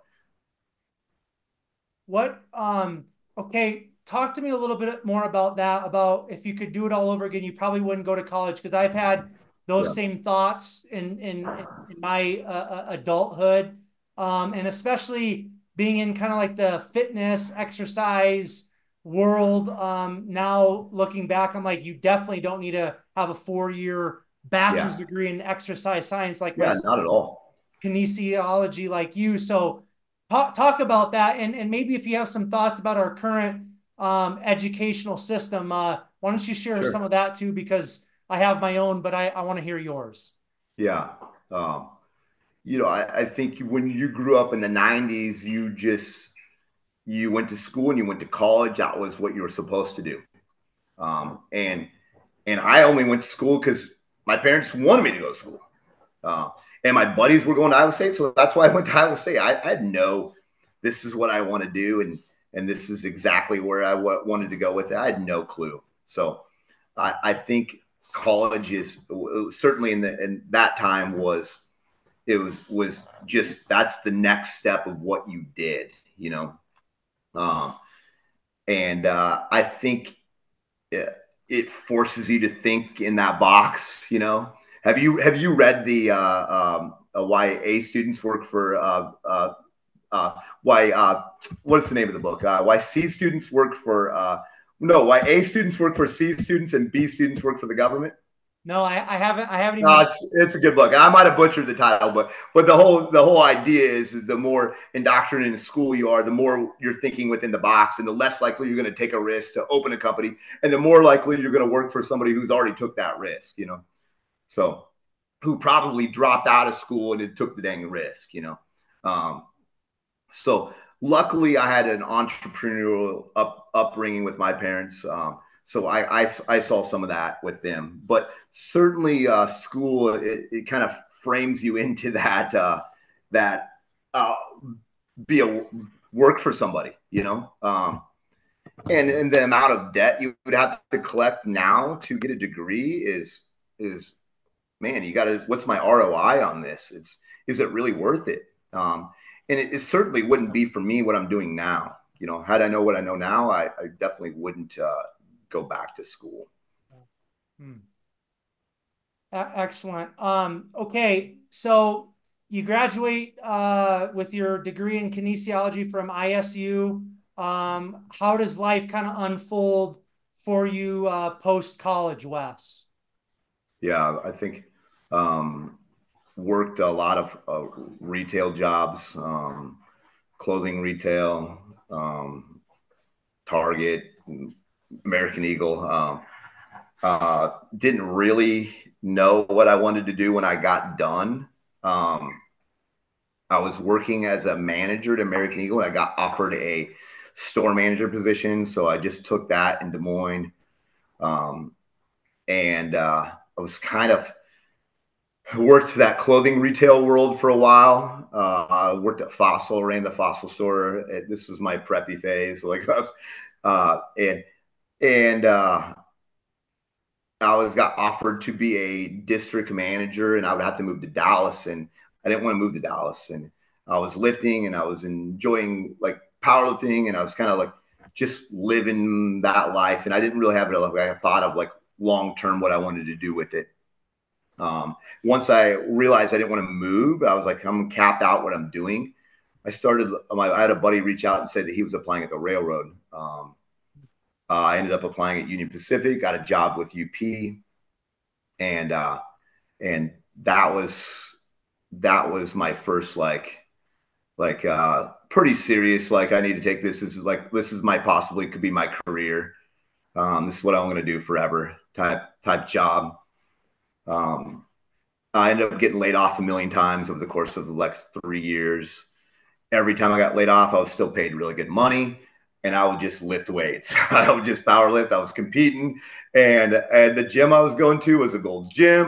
What, um, okay, talk to me a little bit more about that, about if you could do it all over again, you probably wouldn't go to college because I've had those Yeah, same thoughts in in in my uh, uh, adulthood, um, and especially being in kind of like the fitness, exercise world. Um, now looking back, I'm like, you definitely don't need to have a four-year bachelor's yeah, degree in exercise science like yeah. myself, Not at all. kinesiology like you. So talk, talk about that. And, and maybe if you have some thoughts about our current um, educational system, uh, why don't you share some Sure. of that too? Because I have my own, but I, I want to hear yours. Yeah. Um, you know, I, I think when you grew up in the nineties, you just you went to school and you went to college. That was what you were supposed to do. Um, and and I only went to school because my parents wanted me to go to school. Uh, and my buddies were going to Iowa State, so that's why I went to Iowa State. I, I had no, this is what I want to do, and and this is exactly where I w- wanted to go with it. I had no clue. So I, I think college is certainly in the in that time was it was was just that's the next step of what you did, you know. Um, and uh, I think it, it forces you to think in that box, you know. Have you have you read the uh, um, uh, why A students work for uh, uh, uh, why uh, what's the name of the book? Uh, why C students work for uh, no, why A students work for C students and B students work for the government? No, I, I haven't, I haven't No, even. it's it's a good book. I might have butchered the title, but but the whole the whole idea is the more indoctrinated in school you are, the more you're thinking within the box, and the less likely you're going to take a risk to open a company, and the more likely you're going to work for somebody who's already took that risk. You know, so who probably dropped out of school and it took the dang risk. You know, um, so luckily I had an entrepreneurial up, upbringing with my parents. Um, so I, I, I saw some of that with them, but certainly uh, school, it, it kind of frames you into that, uh, that uh, be a work for somebody, you know? Um, and, and the amount of debt you would have to collect now to get a degree is, is, man, you got to, what's my R O I on this? It's, is it really worth it? Um, and it, it certainly wouldn't be for me what I'm doing now. You know, had I know what I know now, I, I definitely wouldn't uh, go back to school. Hmm. Excellent. Um, okay, so you graduate uh, with your degree in kinesiology from I S U. um, how does life kind of unfold for you uh, post college, Wes? Yeah, I think um, worked a lot of uh, retail jobs, um, clothing retail, um, Target, American Eagle. Um, uh, didn't really know what I wanted to do when I got done. Um, I was working as a manager at American Eagle, and I got offered a store manager position, so I just took that in Des Moines. Um, and uh, I was kind of worked that clothing retail world for a while. Uh, I worked at Fossil, ran the Fossil store. This was my preppy phase, like I was, uh, and and uh, I was got offered to be a district manager, and I would have to move to Dallas, and I didn't want to move to Dallas. And I was lifting, and I was enjoying like powerlifting, and I was kind of like just living that life, and I didn't really have it like I thought of like long term what I wanted to do with it. Um, once I realized I didn't want to move, I was like, I'm capped out what I'm doing. I started. My, I had a buddy reach out and say that he was applying at the railroad. Um, uh, I ended up applying at Union Pacific, got a job with U P, and uh, and that was that was my first like like uh, pretty serious. Like I need to take this. This is like this is my possibly could be my career. Um, this is what I'm going to do forever type type job. Um, I ended up getting laid off a million times over the course of the next three years. Every time I got laid off, I was still paid really good money, and I would just lift weights. I would just power lift. I was competing, and and the gym I was going to was a Gold's Gym,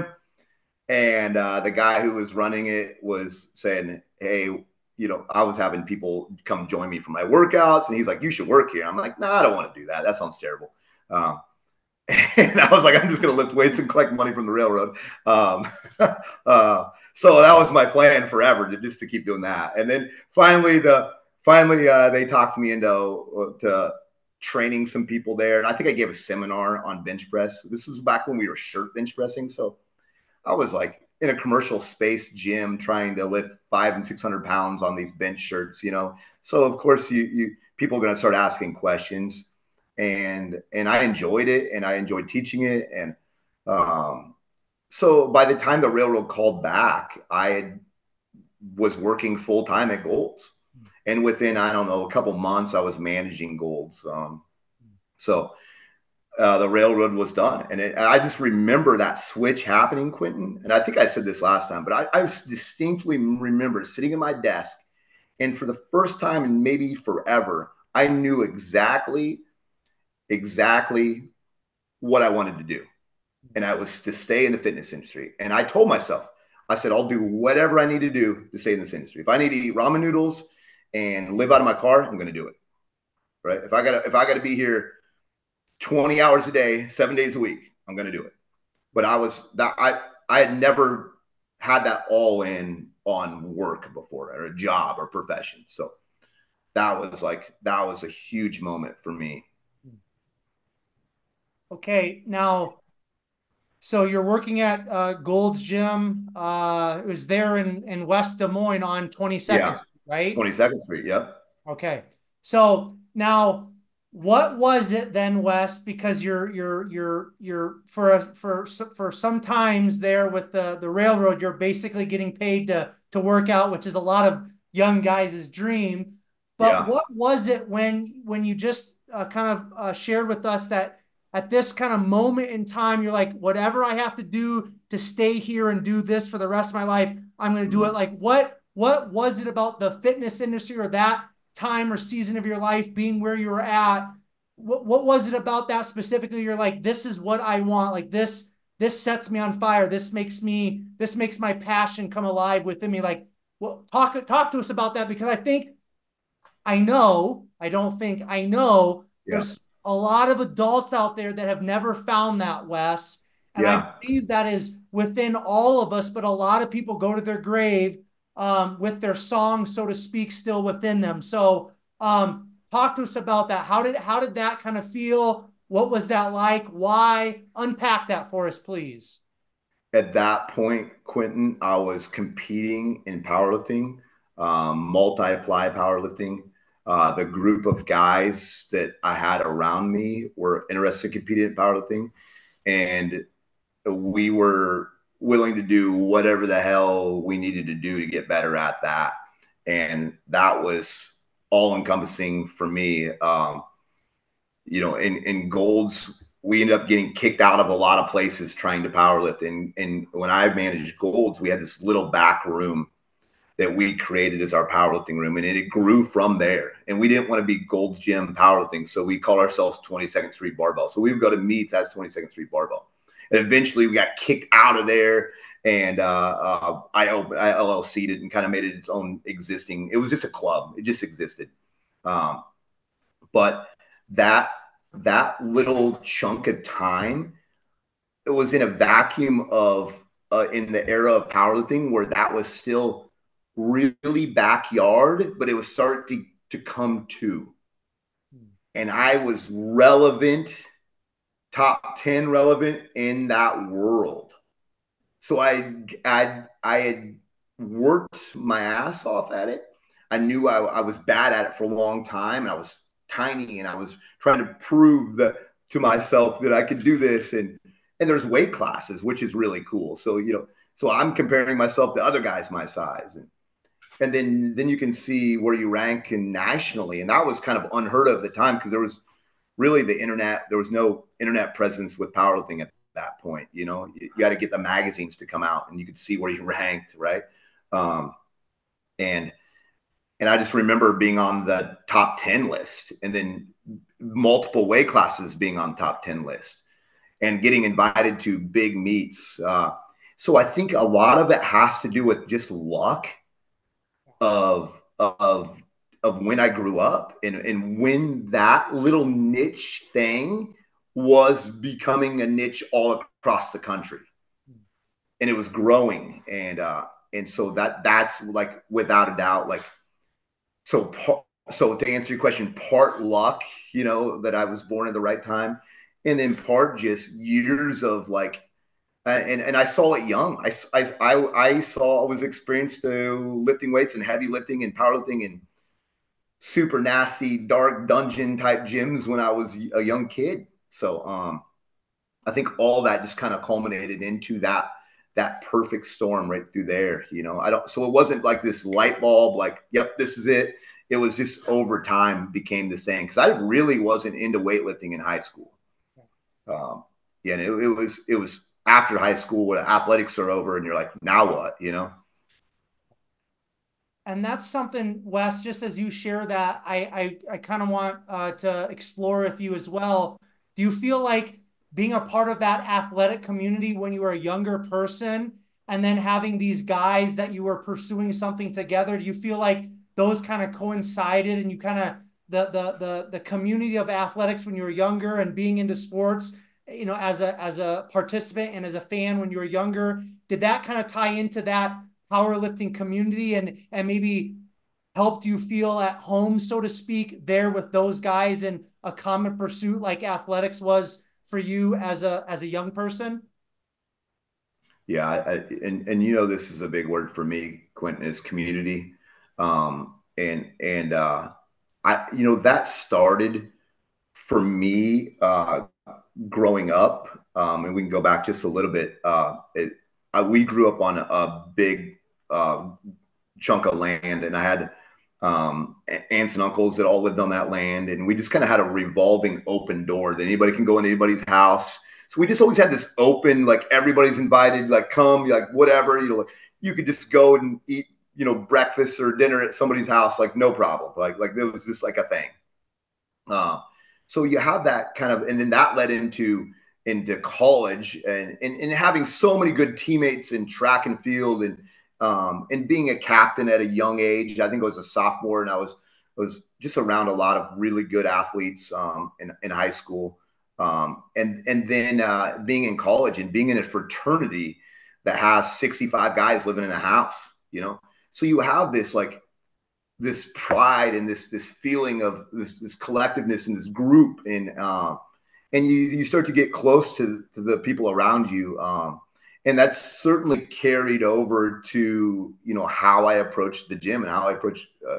and uh, the guy who was running it was saying, "Hey." You know, I was having people come join me for my workouts, and he's like, "You should work here." I'm like, "No, nah, I don't want to do that. That sounds terrible." Um, and I was like, I'm just going to lift weights and collect money from the railroad. Um, uh, so that was my plan forever, to just to keep doing that. And then finally, the finally uh, they talked me into uh, to training some people there, and I think I gave a seminar on bench press. This was back when we were shirt bench pressing, so I was like in a commercial space gym trying to lift five and six hundred pounds on these bench shirts, you know. So of course, you you people are going to start asking questions, and and I enjoyed it, and I enjoyed teaching it, and um, so by the time the railroad called back, I had, was working full time at Golds, and within I don't know a couple months, I was managing Golds. Um, so uh, the railroad was done. And, it, and I just remember that switch happening, Quentin. And I think I said this last time, but I, I distinctly remember sitting at my desk. And for the first time and maybe forever, I knew exactly, exactly what I wanted to do. And I was to stay in the fitness industry. And I told myself, I said, I'll do whatever I need to do to stay in this industry. If I need to eat ramen noodles and live out of my car, I'm going to do it. Right. If I got to, if I got to be here twenty hours a day, seven days a week, I'm going to do it. But I was that I I had never had that all in on work before, or a job or profession. So that was like that was a huge moment for me. Okay, now, so you're working at uh, Gold's Gym. Uh, it was there in in West Des Moines on twenty-second Yeah, Street, right? twenty-second Street. Yep. Okay. So now, what was it then, Wes? Because you're you're you're you're for a, for for some times there with the the railroad, you're basically getting paid to to work out, which is a lot of young guys' dream. But Yeah. what was it when when you just uh, kind of uh, shared with us that at this kind of moment in time, you're like, whatever I have to do to stay here and do this for the rest of my life, I'm going to do it. Like, what what was it about the fitness industry or that time or season of your life being where you were at? What, what was it about that specifically? You're like, this is what I want. Like this, this sets me on fire. This makes me, this makes my passion come alive within me. Like, well, talk, talk to us about that, because I think, I know, I don't think, I know Yeah. there's a lot of adults out there that have never found that, Wes. And I Yeah. believe that is within all of us, but a lot of people go to their grave um, with their song, so to speak, still within them. So um, talk to us about that. How did how did that kind of feel? What was that like? Why? Unpack that for us, please. At that point, Quentin, I was competing in powerlifting, um, multi-ply powerlifting. Uh, the group of guys that I had around me were interested in competing in powerlifting, and we were willing to do whatever the hell we needed to do to get better at that. And that was all encompassing for me. Um, you know, in, in Golds, we ended up getting kicked out of a lot of places trying to powerlift. And, and when I managed Golds, we had this little back room that we created as our powerlifting room, and it grew from there. And we didn't want to be Gold's Gym powerlifting, so we call ourselves twenty-second Street Barbell. So we would go to meets as twenty-second Street Barbell, and eventually we got kicked out of there. And uh, uh, I opened, I L L C'd it and kind of made it its own existing. It was just a club; it just existed. Um, but that that little chunk of time, it was in a vacuum of uh, in the era of powerlifting where that was still really backyard, but it was starting to, to come to. And I was relevant, top ten relevant in that world. So I I I had worked my ass off at it. I knew I, I was bad at it for a long time, and I was tiny, and I was trying to prove that to myself that I could do this. And and there's weight classes, which is really cool. So you know, so I'm comparing myself to other guys my size, and and then then you can see where you rank in nationally, and that was kind of unheard of at the time because there was really the internet. There was no internet presence with powerlifting at that point. You know, you, you got to get the magazines to come out, and you could see where you ranked, right? Um, and and I just remember being on the top ten list, and then multiple weight classes being on the top ten list, and getting invited to big meets. Uh, so I think a lot of it has to do with just luck of of of when I grew up, and, and when that little niche thing was becoming a niche all across the country, and it was growing. And uh and so that that's like without a doubt, like, so so to answer your question, part luck, you know, that I was born at the right time, and then part just years of like, and and I saw it young. I I I saw I was experienced to lifting weights and heavy lifting and powerlifting and super nasty dark dungeon type gyms when I was a young kid. So um, I think all that just kind of culminated into that that perfect storm right through there. You know, I don't. So it wasn't like this light bulb, like, yep, this is it. It was just over time became this thing, because I really wasn't into weightlifting in high school. Um, yeah, and it, it was it was after high school where athletics are over and you're like, now what, you know? And that's something, Wes, just as you share that, I I, I kind of want uh, to explore with you as well. Do you feel like being a part of that athletic community when you were a younger person, and then having these guys that you were pursuing something together, do you feel like those kind of coincided, and you kind of the the the the community of athletics when you were younger and being into sports, you know, as a as a participant and as a fan when you were younger, did that kind of tie into that powerlifting community, and and maybe helped you feel at home, so to speak, there with those guys in a common pursuit like athletics was for you as a as a young person? Yeah, I, and and you know, this is a big word for me, Quentin, is community. Um, and and uh, I, you know, that started for me uh, growing up. Um, and we can go back just a little bit. Uh, it, I, we grew up on a, a big uh, chunk of land, and I had um, aunts and uncles that all lived on that land, and we just kind of had a revolving open door that anybody can go in anybody's house. So we just always had this open, like, everybody's invited, like, come, like, whatever, you know, like, you could just go and eat, you know, breakfast or dinner at somebody's house, like, no problem. Like, like there was just like a thing. Uh, so you have that kind of, and then that led into into college, and and, and having so many good teammates in track and field, and um, and being a captain at a young age. I think I was a sophomore, and I was was just around a lot of really good athletes um, in in high school, um, and and then uh, being in college and being in a fraternity that has sixty-five guys living in a house. You know, so you have this like this pride and this this feeling of this this collectiveness in this group, and uh, and you you start to get close to, to the people around you, um, and that's certainly carried over to, you know, how I approach the gym and how I approach uh,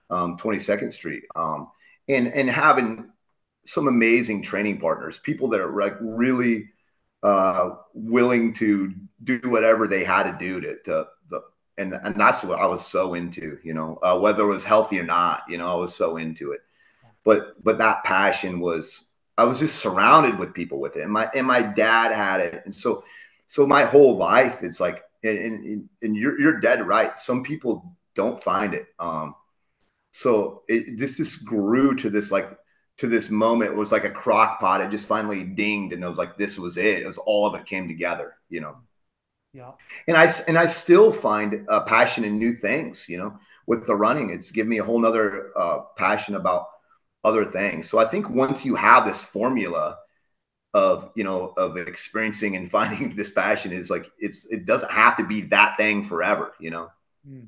um, twenty-second Street, um, and and having some amazing training partners, people that are like really uh, willing to do whatever they had to do to, to the, and, and that's what I was so into, you know, uh, whether it was healthy or not, you know, I was so into it, but, but that passion was, I was just surrounded with people with it. And my, and my dad had it. And so, so my whole life, it's like, and, and, and you're, you're dead right. Some people don't find it. Um, so it this just grew to this like to this moment. It was like a crock pot. It just finally dinged, and it was like this was it. It was all of it came together, you know. Yeah. And I and I still find a passion in new things, you know. With the running, it's given me a whole nother uh, passion about other things. So I think once you have this formula of you know of experiencing and finding this passion, is like it's it doesn't have to be that thing forever, you know. Mm.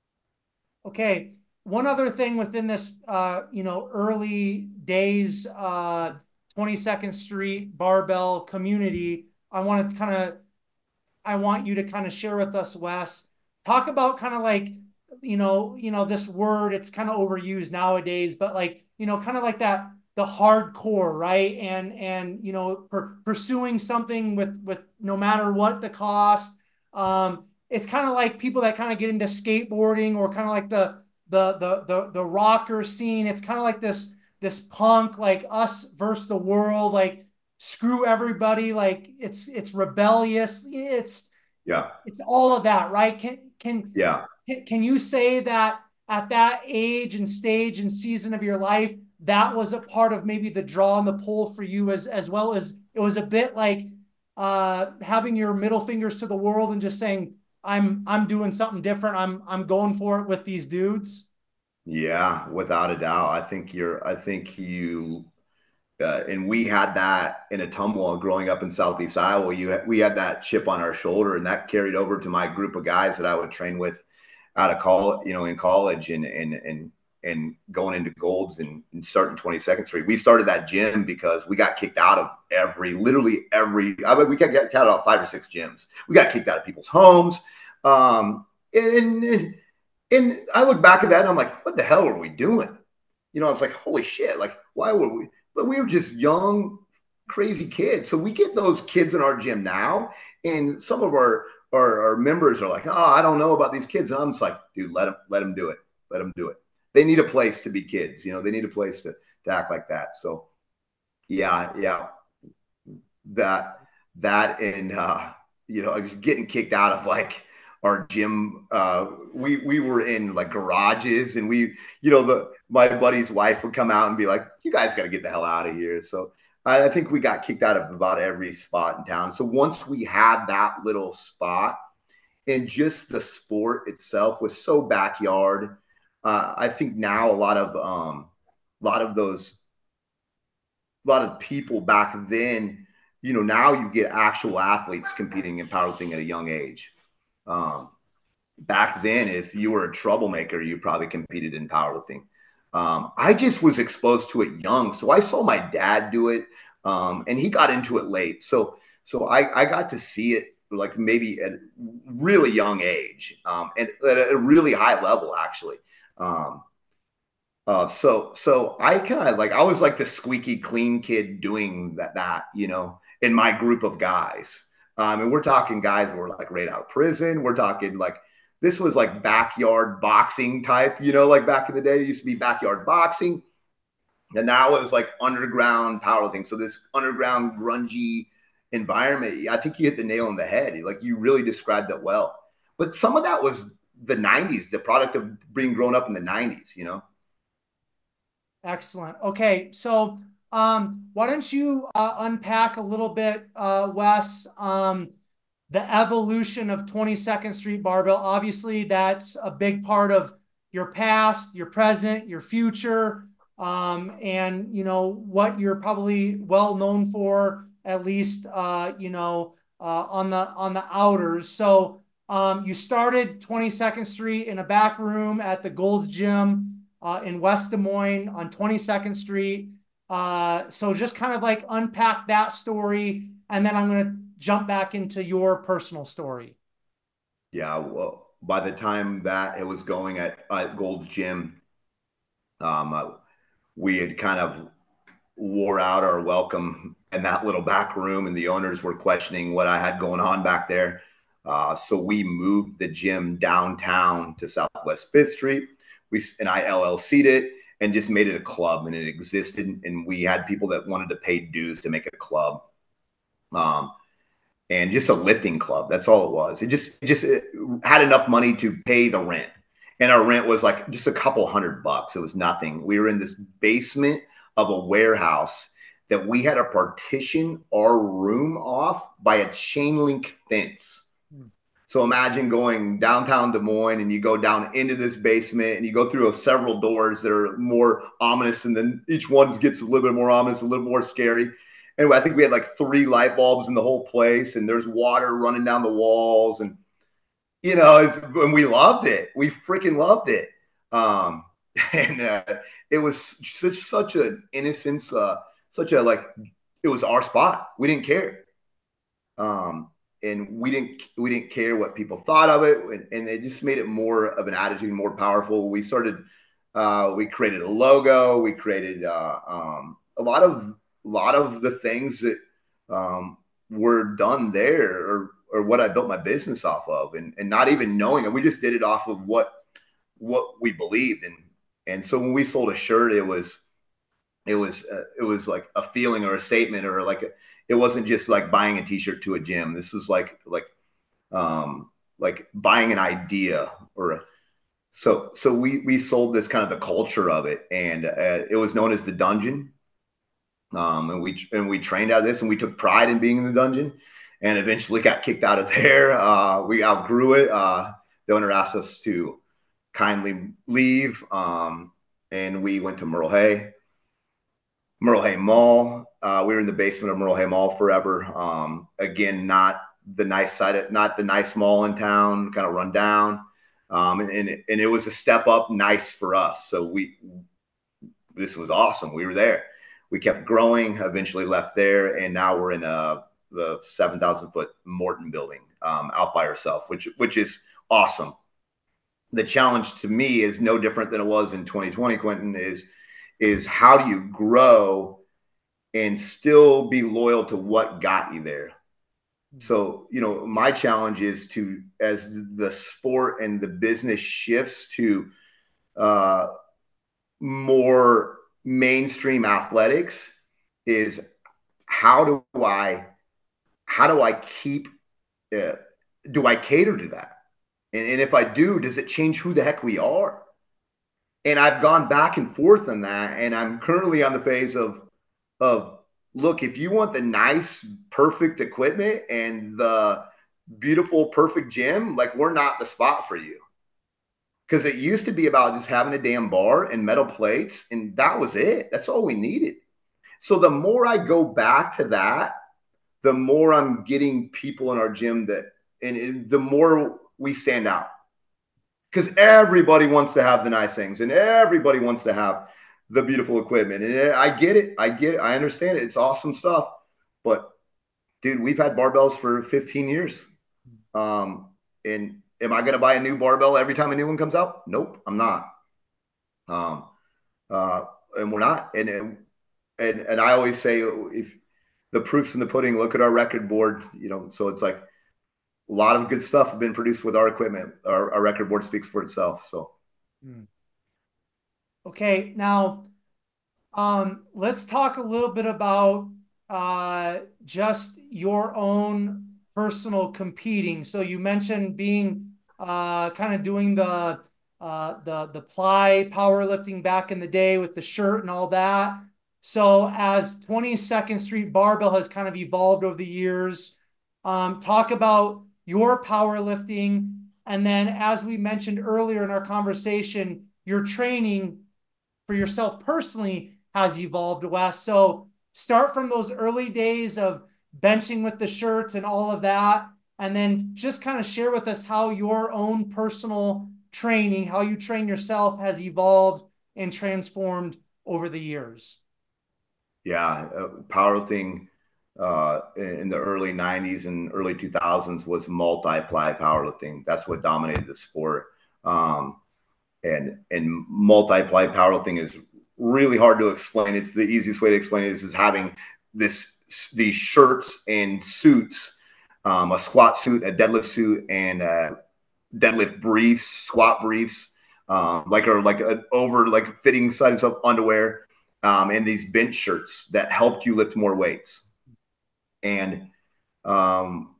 Okay. One other thing within this, uh, you know, early days, uh, twenty-second Street barbell community, I want to kind of, I want you to kind of share with us, Wes. Talk about kind of like, you know, you know, this word, it's kind of overused nowadays, but like, you know, kind of like that, the hardcore, right? And, and, you know, per, pursuing something with, with no matter what the cost. Um, it's kind of like people that kind of get into skateboarding or kind of like the, the, the, the, the rocker scene. It's kind of like this, this punk, like us versus the world, like, screw everybody, like it's it's rebellious, it's it's Yeah, it's all of that, right? Can can yeah. can you say that at that age and stage and season of your life, that was a part of maybe the draw and the pull for you, as as well as it was a bit like uh having your middle fingers to the world and just saying, i'm i'm doing something different, i'm i'm going for it with these dudes? Yeah, without a doubt. I think you're, I think you, uh, and we had that in Ottumwa growing up in Southeast Iowa. You, we had that chip on our shoulder, and that carried over to my group of guys that I would train with out of college, you know, in college and, and, and, and going into Golds and, and starting twenty-second Street. We started that gym because we got kicked out of every, literally every, I mean, we got kicked out of five or six gyms. We got kicked out of people's homes. Um, and, and and I look back at that and I'm like, what the hell are we doing? You know, it's like, holy shit, like, why were we? But we were just young, crazy kids. So we get those kids in our gym now, and some of our our, our members are like, oh, I don't know about these kids. And I'm just like, dude, let them let them do it. Let them do it. They need a place to be kids. You know, they need a place to, to act like that. So yeah, yeah, that that and uh, you know, just getting kicked out of like our gym. Uh, we we were in like garages, and we, you know, the my buddy's wife would come out and be like, "You guys got to get the hell out of here." So I, I think we got kicked out of about every spot in town. So once we had that little spot, and just the sport itself was so backyard. Uh, I think now a lot of um, a lot of those a lot of people back then, you know, now you get actual athletes competing in powerlifting at a young age. Um, Back then, if you were a troublemaker, you probably competed in powerlifting. Um, I just was exposed to it young, so I saw my dad do it, um, and he got into it late. So, so I, I got to see it like maybe at a really young age, um, and at a really high level, actually. Um, uh, so so I kind of like I was like the squeaky clean kid doing that that you know in my group of guys. Um, and we're talking guys who were like right out of prison. We're talking like this was like backyard boxing type, you know, like back in the day, it used to be backyard boxing, and now it was like underground powerlifting. So this underground grungy environment, I think you hit the nail on the head. Like you really described it well. But some of that was the nineties, the product of being grown up in the nineties, you know. Excellent. Okay, so um, why don't you uh, unpack a little bit, uh, Wes, um, the evolution of twenty-second Street Barbell? Obviously, that's a big part of your past, your present, your future, um, and you know what you're probably well known for, at least uh, you know uh, on the on the outers. So um, you started twenty-second Street in a back room at the Gold's Gym uh, in West Des Moines on twenty-second Street. Uh, so just kind of like unpack that story, and then I'm going to jump back into your personal story. Yeah, well, by the time that it was going at, at Gold's Gym, Um, uh, we had kind of wore out our welcome in that little back room, and the owners were questioning what I had going on back there. Uh, so we moved the gym downtown to Southwest Fifth Street. We and I L L C'd it and just made it a club, and it existed. And we had people that wanted to pay dues to make it a club, um, and just a lifting club. That's all it was. It just it just it had enough money to pay the rent, and our rent was like just a couple hundred bucks. It was nothing. We were in this basement of a warehouse that we had to partition our room off by a chain link fence. So imagine going downtown Des Moines and you go down into this basement and you go through several doors that are more ominous, and then each one gets a little bit more ominous, a little more scary. And I think we had like three light bulbs in the whole place, and there's water running down the walls, and you know, it's, and we loved it. We freaking loved it. Um, and uh, it was such such an innocence, uh, such a like it was our spot. We didn't care. Um, and we didn't we didn't care what people thought of it, and, and it just made it more of an attitude, more powerful. We started, uh, we created a logo, we created uh, um, a lot of a lot of the things that um, were done there, or or what I built my business off of, and and not even knowing it, we just did it off of what what we believed in. And so when we sold a shirt, it was it was uh, it was like a feeling or a statement, or like a, it wasn't just like buying a t-shirt to a gym. This was like like um like buying an idea, or a, so so we we sold this kind of the culture of it, and uh, it was known as the dungeon. Um and we and we trained out of this, and we took pride in being in the dungeon, and eventually got kicked out of there. Uh we outgrew it. Uh the owner asked us to kindly leave, um and we went to Merle Hay. Merle Hay Mall. Uh, we were in the basement of Merle Hay Mall forever. Um, again, not the nice side, of, not the nice mall in town, kind of run down. Um, and, and, it, and it was a step up, nice for us. So we, this was awesome. We were there. We kept growing. Eventually left there, and now we're in a the seven thousand foot Morton building, um, out by ourselves, which which is awesome. The challenge to me is no different than it was in twenty twenty. Quentin, is is how do you grow and still be loyal to what got you there? So, you know, my challenge is to, as the sport and the business shifts to uh, more mainstream athletics, is how do I, how do I keep, uh, do I cater to that? And, and if I do, does it change who the heck we are? And I've gone back and forth on that, and I'm currently on the phase of, of look, if you want the nice, perfect equipment and the beautiful, perfect gym, like we're not the spot for you. Because it used to be about just having a damn bar and metal plates, and that was it. That's all we needed. So the more I go back to that, the more I'm getting people in our gym that, and it, the more we stand out. Because everybody wants to have the nice things, and everybody wants to have the beautiful equipment. And I get it. I get it. I understand it. It's awesome stuff. But dude, we've had barbells for fifteen years. Um, and am I going to buy a new barbell every time a new one comes out? Nope, I'm not. Um, uh, and we're not. And, and, and I always say, if the proof's in the pudding, look at our record board, you know, so it's like a lot of good stuff have been produced with our equipment. Our, our record board speaks for itself. So. Hmm. Okay. Now, Um, let's talk a little bit about uh, just your own personal competing. So you mentioned being uh, kind of doing the uh, the the ply powerlifting back in the day with the shirt and all that. So as twenty-second Street Barbell has kind of evolved over the years, um, talk about your powerlifting, and then as we mentioned earlier in our conversation, your training for yourself personally has evolved, Wes. So start from those early days of benching with the shirts and all of that, and then just kind of share with us how your own personal training, how you train yourself, has evolved and transformed over the years. Yeah, uh, powerlifting uh, in the early nineties and early two thousands was multi-ply powerlifting. That's what dominated the sport. Um, and and multiply powerlifting is really hard to explain. It's the easiest way to explain it is, is having this these shirts and suits, um, a squat suit, a deadlift suit, and uh, deadlift briefs, squat briefs, um, like or like an over like fitting size of underwear, um, and these bench shirts that helped you lift more weights. And um,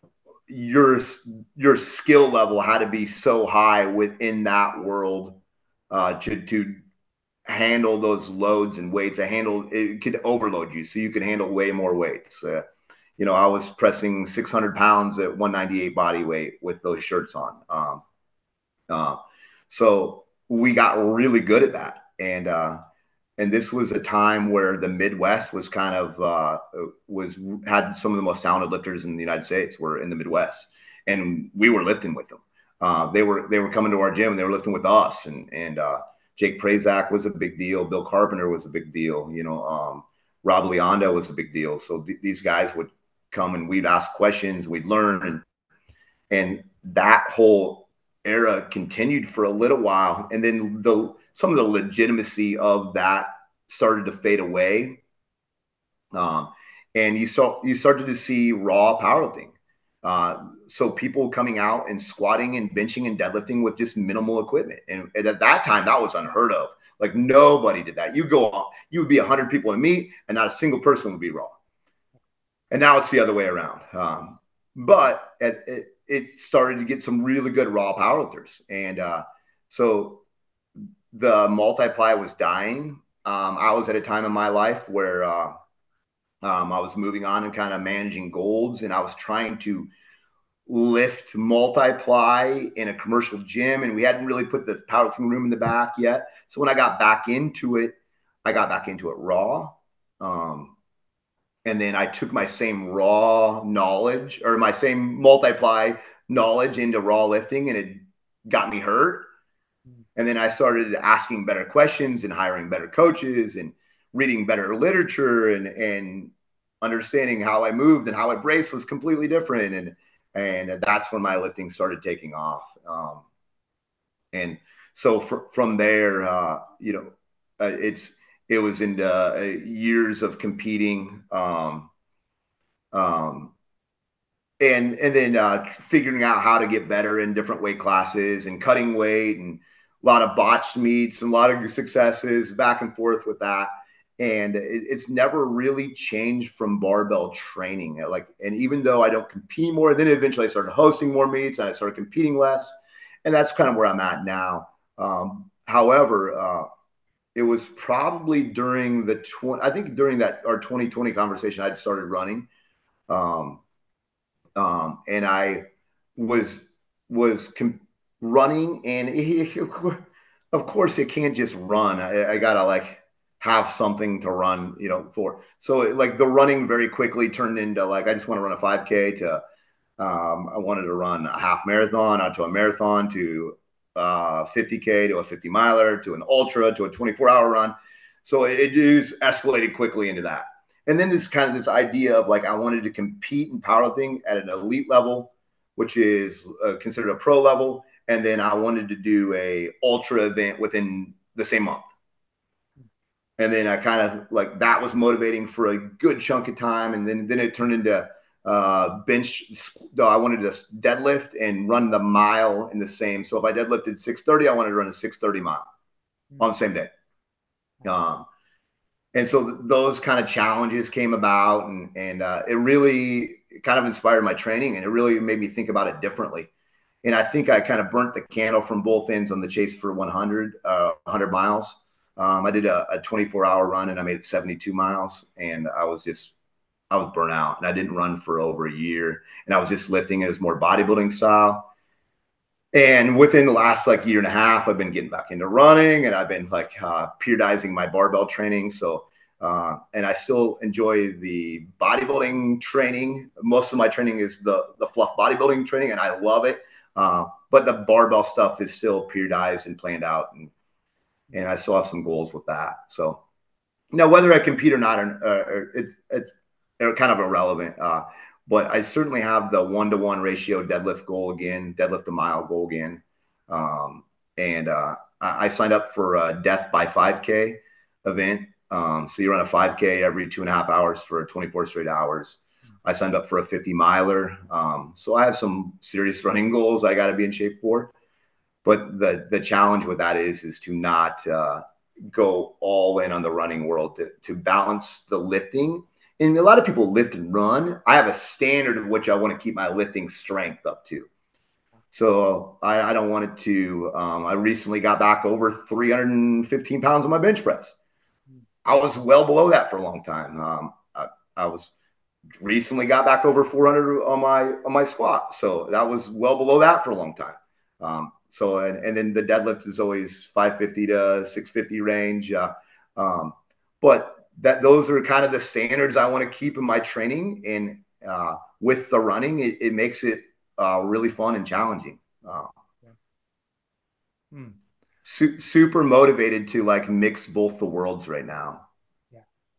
your your skill level had to be so high within that world uh, to to handle those loads and weights. I handle it could overload you, so you could handle way more weights. Uh, you know, I was pressing six hundred pounds at one ninety-eight body weight with those shirts on. Um, uh, so we got really good at that, and uh, and this was a time where the Midwest was kind of uh, was had some of the most talented lifters in the United States were in the Midwest, and we were lifting with them. Uh, they were they were coming to our gym and they were lifting with us, and and uh, Jake Prazak was a big deal. Bill Carpenter was a big deal. You know, um, Rob Leondo was a big deal. So th- these guys would come and we'd ask questions, we'd learn, and and that whole era continued for a little while, and then the some of the legitimacy of that started to fade away, um, and you saw you started to see raw powerlifting. Uh, so people coming out and squatting and benching and deadlifting with just minimal equipment, and, and at that time that was unheard of. Like nobody did that. You go on, you would be a hundred people in meet, and not a single person would be raw. And now it's the other way around. Um, but it, it, it started to get some really good raw powerlifters. And uh, so the multiply was dying. Um, I was at a time in my life where uh, um, I was moving on and kind of managing golds, and I was trying to lift multiply in a commercial gym, and we hadn't really put the powerlifting room in the back yet. So when I got back into it, I got back into it raw. Um, and then I took my same raw knowledge or my same multiply knowledge into raw lifting, and it got me hurt. And then I started asking better questions and hiring better coaches and reading better literature, and and understanding how I moved and how I braced was completely different. And and that's when my lifting started taking off. Um, and so for, from there, uh, you know, uh, it's it was into uh, years of competing. Um, um, and and then uh, figuring out how to get better in different weight classes and cutting weight, and a lot of botched meets and a lot of successes back and forth with that. And it, it's never really changed from barbell training. Like, and even though I don't compete more, then eventually I started hosting more meets and I started competing less, and that's kind of where I'm at now. Um, however, uh, it was probably during the twenty, I think during that our twenty twenty conversation, I'd started running. Um, um, and I was was com- running, and he, of course, it can't just run. I, I gotta like have something to run, you know, for. So like the running very quickly turned into like I just want to run a five K to um, I wanted to run a half marathon onto a marathon to uh, fifty K to a fifty miler to an ultra to a twenty-four hour run. So it, it just escalated quickly into that. And then this kind of this idea of like I wanted to compete in powerlifting at an elite level, which is uh, considered a pro level, and then I wanted to do a ultra event within the same month. And then I kind of like that was motivating for a good chunk of time, and then then it turned into uh, bench. I wanted to deadlift and run the mile in the same. So if I deadlifted six thirty, I wanted to run a six thirty mile on the same day. Um, and so th- those kind of challenges came about, and and uh, it really kind of inspired my training, and it really made me think about it differently. And I think I kind of burnt the candle from both ends on the chase for one hundred, uh, one hundred miles. Um, I did a, a twenty-four hour run and I made it seventy-two miles, and I was just I was burnt out, and I didn't run for over a year, and I was just lifting it as more bodybuilding style. And within the last like year and a half, I've been getting back into running, and I've been like uh, periodizing my barbell training. So, uh, and I still enjoy the bodybuilding training. Most of my training is the the fluff bodybuilding training, and I love it. Uh, but the barbell stuff is still periodized and planned out, and and I still have some goals with that. So, now whether I compete or not, uh, it's it's kind of irrelevant. Uh, but I certainly have the one to one ratio deadlift goal again, deadlift a mile goal again, um, and uh, I signed up for a Death by five K event. Um, so you run a five K every two and a half hours for twenty-four straight hours. I signed up for a fifty miler. Um, so I have some serious running goals I got to be in shape for. But the the challenge with that is is to not uh, go all in on the running world, to, to balance the lifting. And a lot of people lift and run. I have a standard of which I want to keep my lifting strength up to. So I, I don't want it to. Um, I recently got back over three hundred fifteen pounds on my bench press. I was well below that for a long time. Um, I, I was recently got back over four hundred on my on my squat, so that was well below that for a long time. Um, so and, and then the deadlift is always five fifty to six fifty range. Uh, um, but that those are kind of the standards I want to keep in my training. And uh, with the running, it, it makes it uh, really fun and challenging. Uh, hmm. su- super motivated to like mix both the worlds right now. Yeah.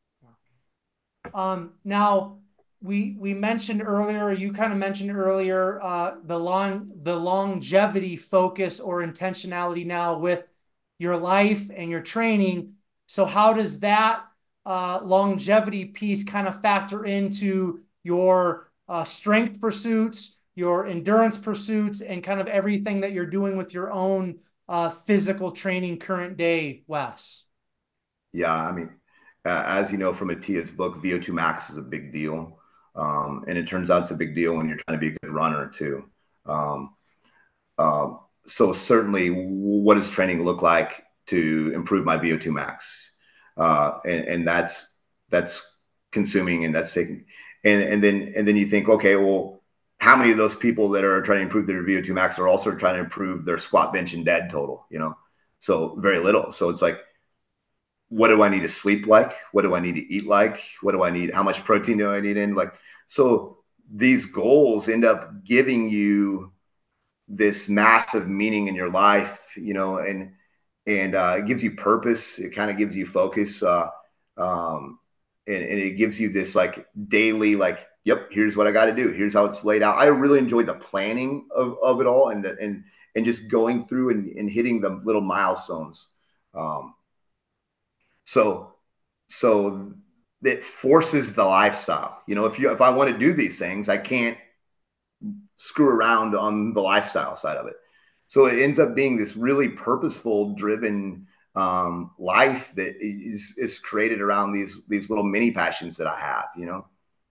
Um, now we we mentioned earlier, you kind of mentioned earlier, uh, the long the longevity focus or intentionality now with your life and your training. So how does that uh, longevity piece kind of factor into your uh, strength pursuits, your endurance pursuits, and kind of everything that you're doing with your own uh, physical training current day, Wes? Yeah, I mean, uh, as you know from Atia's book, V O two max is a big deal. Um, and it turns out it's a big deal when you're trying to be a good runner too. Um, uh, so certainly, what does training look like to improve my V O two max? Uh, and, and that's that's consuming, and that's taking, and and then and then you think, okay, well, how many of those people that are trying to improve their V O two max are also trying to improve their squat, bench, and dead total? You know, so very little. So it's like, what do I need to sleep like? What do I need to eat like? What do I need? How much protein do I need in? Like, so these goals end up giving you this massive meaning in your life, you know, and, and uh, it gives you purpose. It kind of gives you focus. Uh, um, and, and it gives you this like daily, like, yep, here's what I got to do. Here's how it's laid out. I really enjoy the planning of, of it all, and the, and, and just going through and, and hitting the little milestones. Um, so, so it forces the lifestyle. You know, if you if I want to do these things, I can't screw around on the lifestyle side of it. So it ends up being this really purposeful, driven um, life that is is created around these these little mini passions that I have. You know,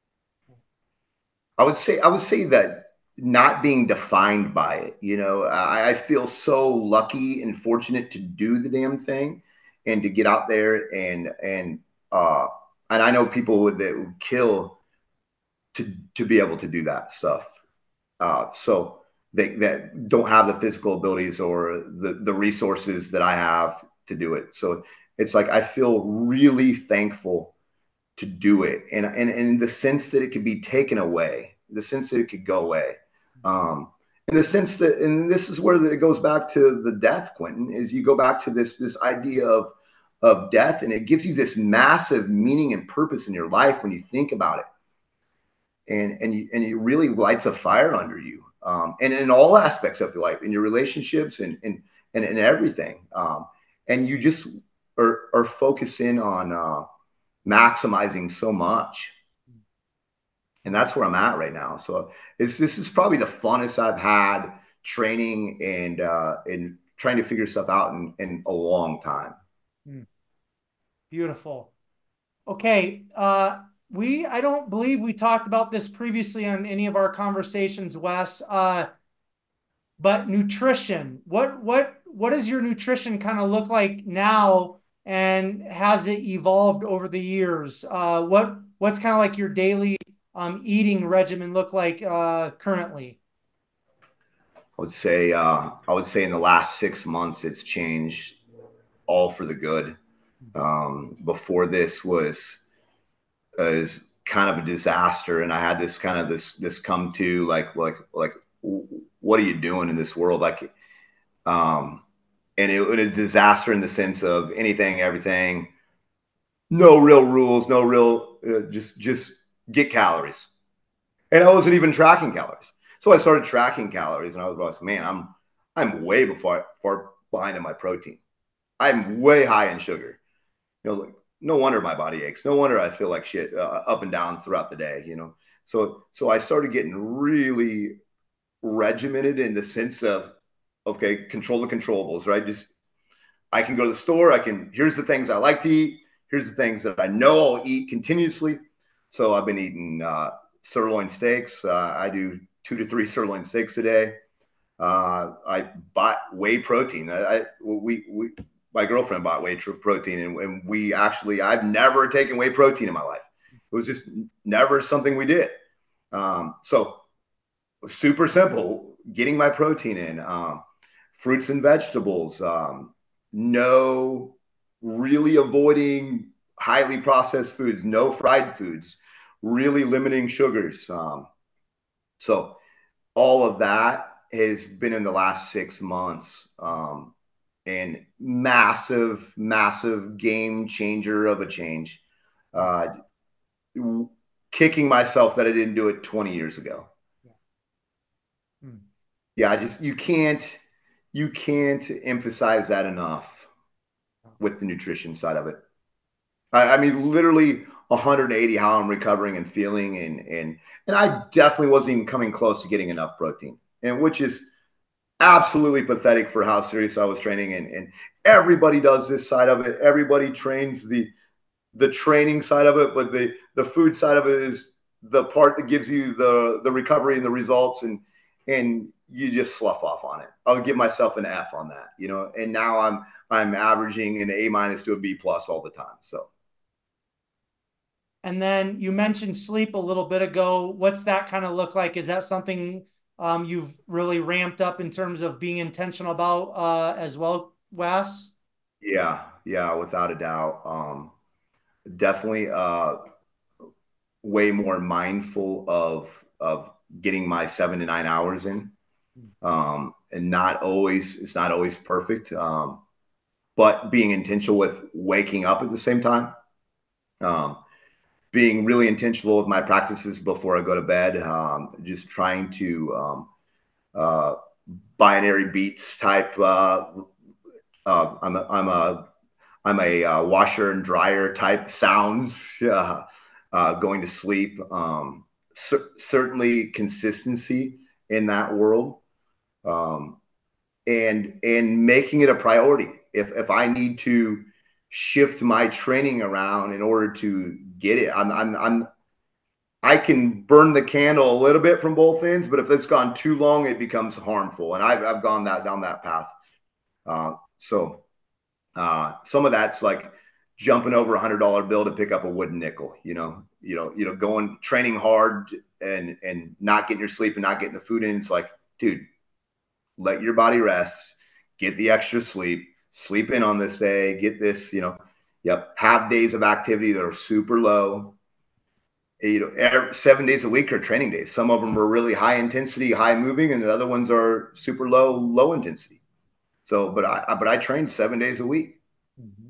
I would say I would say that not being defined by it. You know, I, I feel so lucky and fortunate to do the damn thing and to get out there and and uh, and I know people would, that would kill to to be able to do that stuff. Uh, so they that don't have the physical abilities or the the resources that I have to do it. So it's like I feel really thankful to do it, and and, and in the sense that it could be taken away, the sense that it could go away. Um, in the sense that, and this is where it goes back to the death, Quentin, is you go back to this this idea of of death, and it gives you this massive meaning and purpose in your life when you think about it, and and you, and it really lights a fire under you, um, and in all aspects of your life, in your relationships and and and, and everything, um, and you just are, are focusing on uh, maximizing so much. And that's where I'm at right now. So it's, this is probably the funnest I've had training and, uh, and trying to figure stuff out in, in a long time. Beautiful. Okay. Uh, we, I don't believe we talked about this previously on any of our conversations, Wes. Uh, but nutrition, what, what, what does your nutrition kind of look like now? And has it evolved over the years? Uh, what, what's kind of like your daily um, eating regimen look like uh, currently? I would say, uh, I would say in the last six months, it's changed all for the good. Um, before this was, is kind of a disaster. And I had this kind of this, this come to like, like, like, what are you doing in this world? Like, um, and it was a disaster in the sense of anything, everything, no real rules, no real, uh, just, just get calories. And I wasn't even tracking calories. So I started tracking calories and I was like, man, I'm, I'm way before, far behind in my protein. I'm way high in sugar. You know, like, no wonder my body aches. No wonder I feel like shit uh, up and down throughout the day. You know, so so I started getting really regimented in the sense of okay, control the controllables, right? Just I can go to the store. I can here's the things I like to eat. Here's the things that I know I'll eat continuously. So I've been eating uh, sirloin steaks. Uh, I do two to three sirloin steaks a day. Uh, I bought whey protein. I, I we we my girlfriend bought whey protein, and, and we actually I've never taken whey protein in my life. It was just never something we did. Um, so super simple, getting my protein in, um, fruits and vegetables, um, no, really avoiding highly processed foods, no fried foods, really limiting sugars. Um, so all of that has been in the last six months. Um, and massive, massive game changer of a change. Uh, Kicking myself that I didn't do it twenty years ago. Hmm. Yeah, I just you can't you can't emphasize that enough with the nutrition side of it. I, I mean, literally one hundred eighty how I'm recovering and feeling, and and and I definitely wasn't even coming close to getting enough protein, and which is absolutely pathetic for how serious I was training. And and everybody does this side of it. Everybody trains the the training side of it, but the the food side of it is the part that gives you the the recovery and the results, and and you just slough off on it. I'll give myself an F on that, you know. And now I'm I'm averaging an A minus to a B plus all the time. So And then you mentioned sleep a little bit ago. What's that kind of look like? Is that something um, you've really ramped up in terms of being intentional about uh, as well, Wes? yeah, yeah, without a doubt. Um, definitely uh way more mindful of of getting my seven to nine hours in. Um, and not always it's not always perfect. Um, but being intentional with waking up at the same time, um, being really intentional with my practices before I go to bed, um, just trying to um, uh, binary beats type. Uh, uh, I'm a, I'm a I'm a uh, washer and dryer type sounds uh, uh, going to sleep. Um, cer- certainly consistency in that world, um, and and making it a priority. If if I need to shift my training around in order to get it, I'm I'm I'm I can burn the candle a little bit from both ends, but if it's gone too long, it becomes harmful. And I've I've gone that down that path. Uh, so uh, some of that's like jumping over a hundred dollar bill to pick up a wooden nickel. You know, you know, you know, going training hard and and not getting your sleep and not getting the food in. It's like, dude, let your body rest, get the extra sleep, sleep in on this day, get this, you know, yep, have days of activity that are super low. You know, every, seven days a week are training days. Some of them are really high intensity, high moving, and the other ones are super low, low intensity. So, but I, but I train seven days a week. Mhm.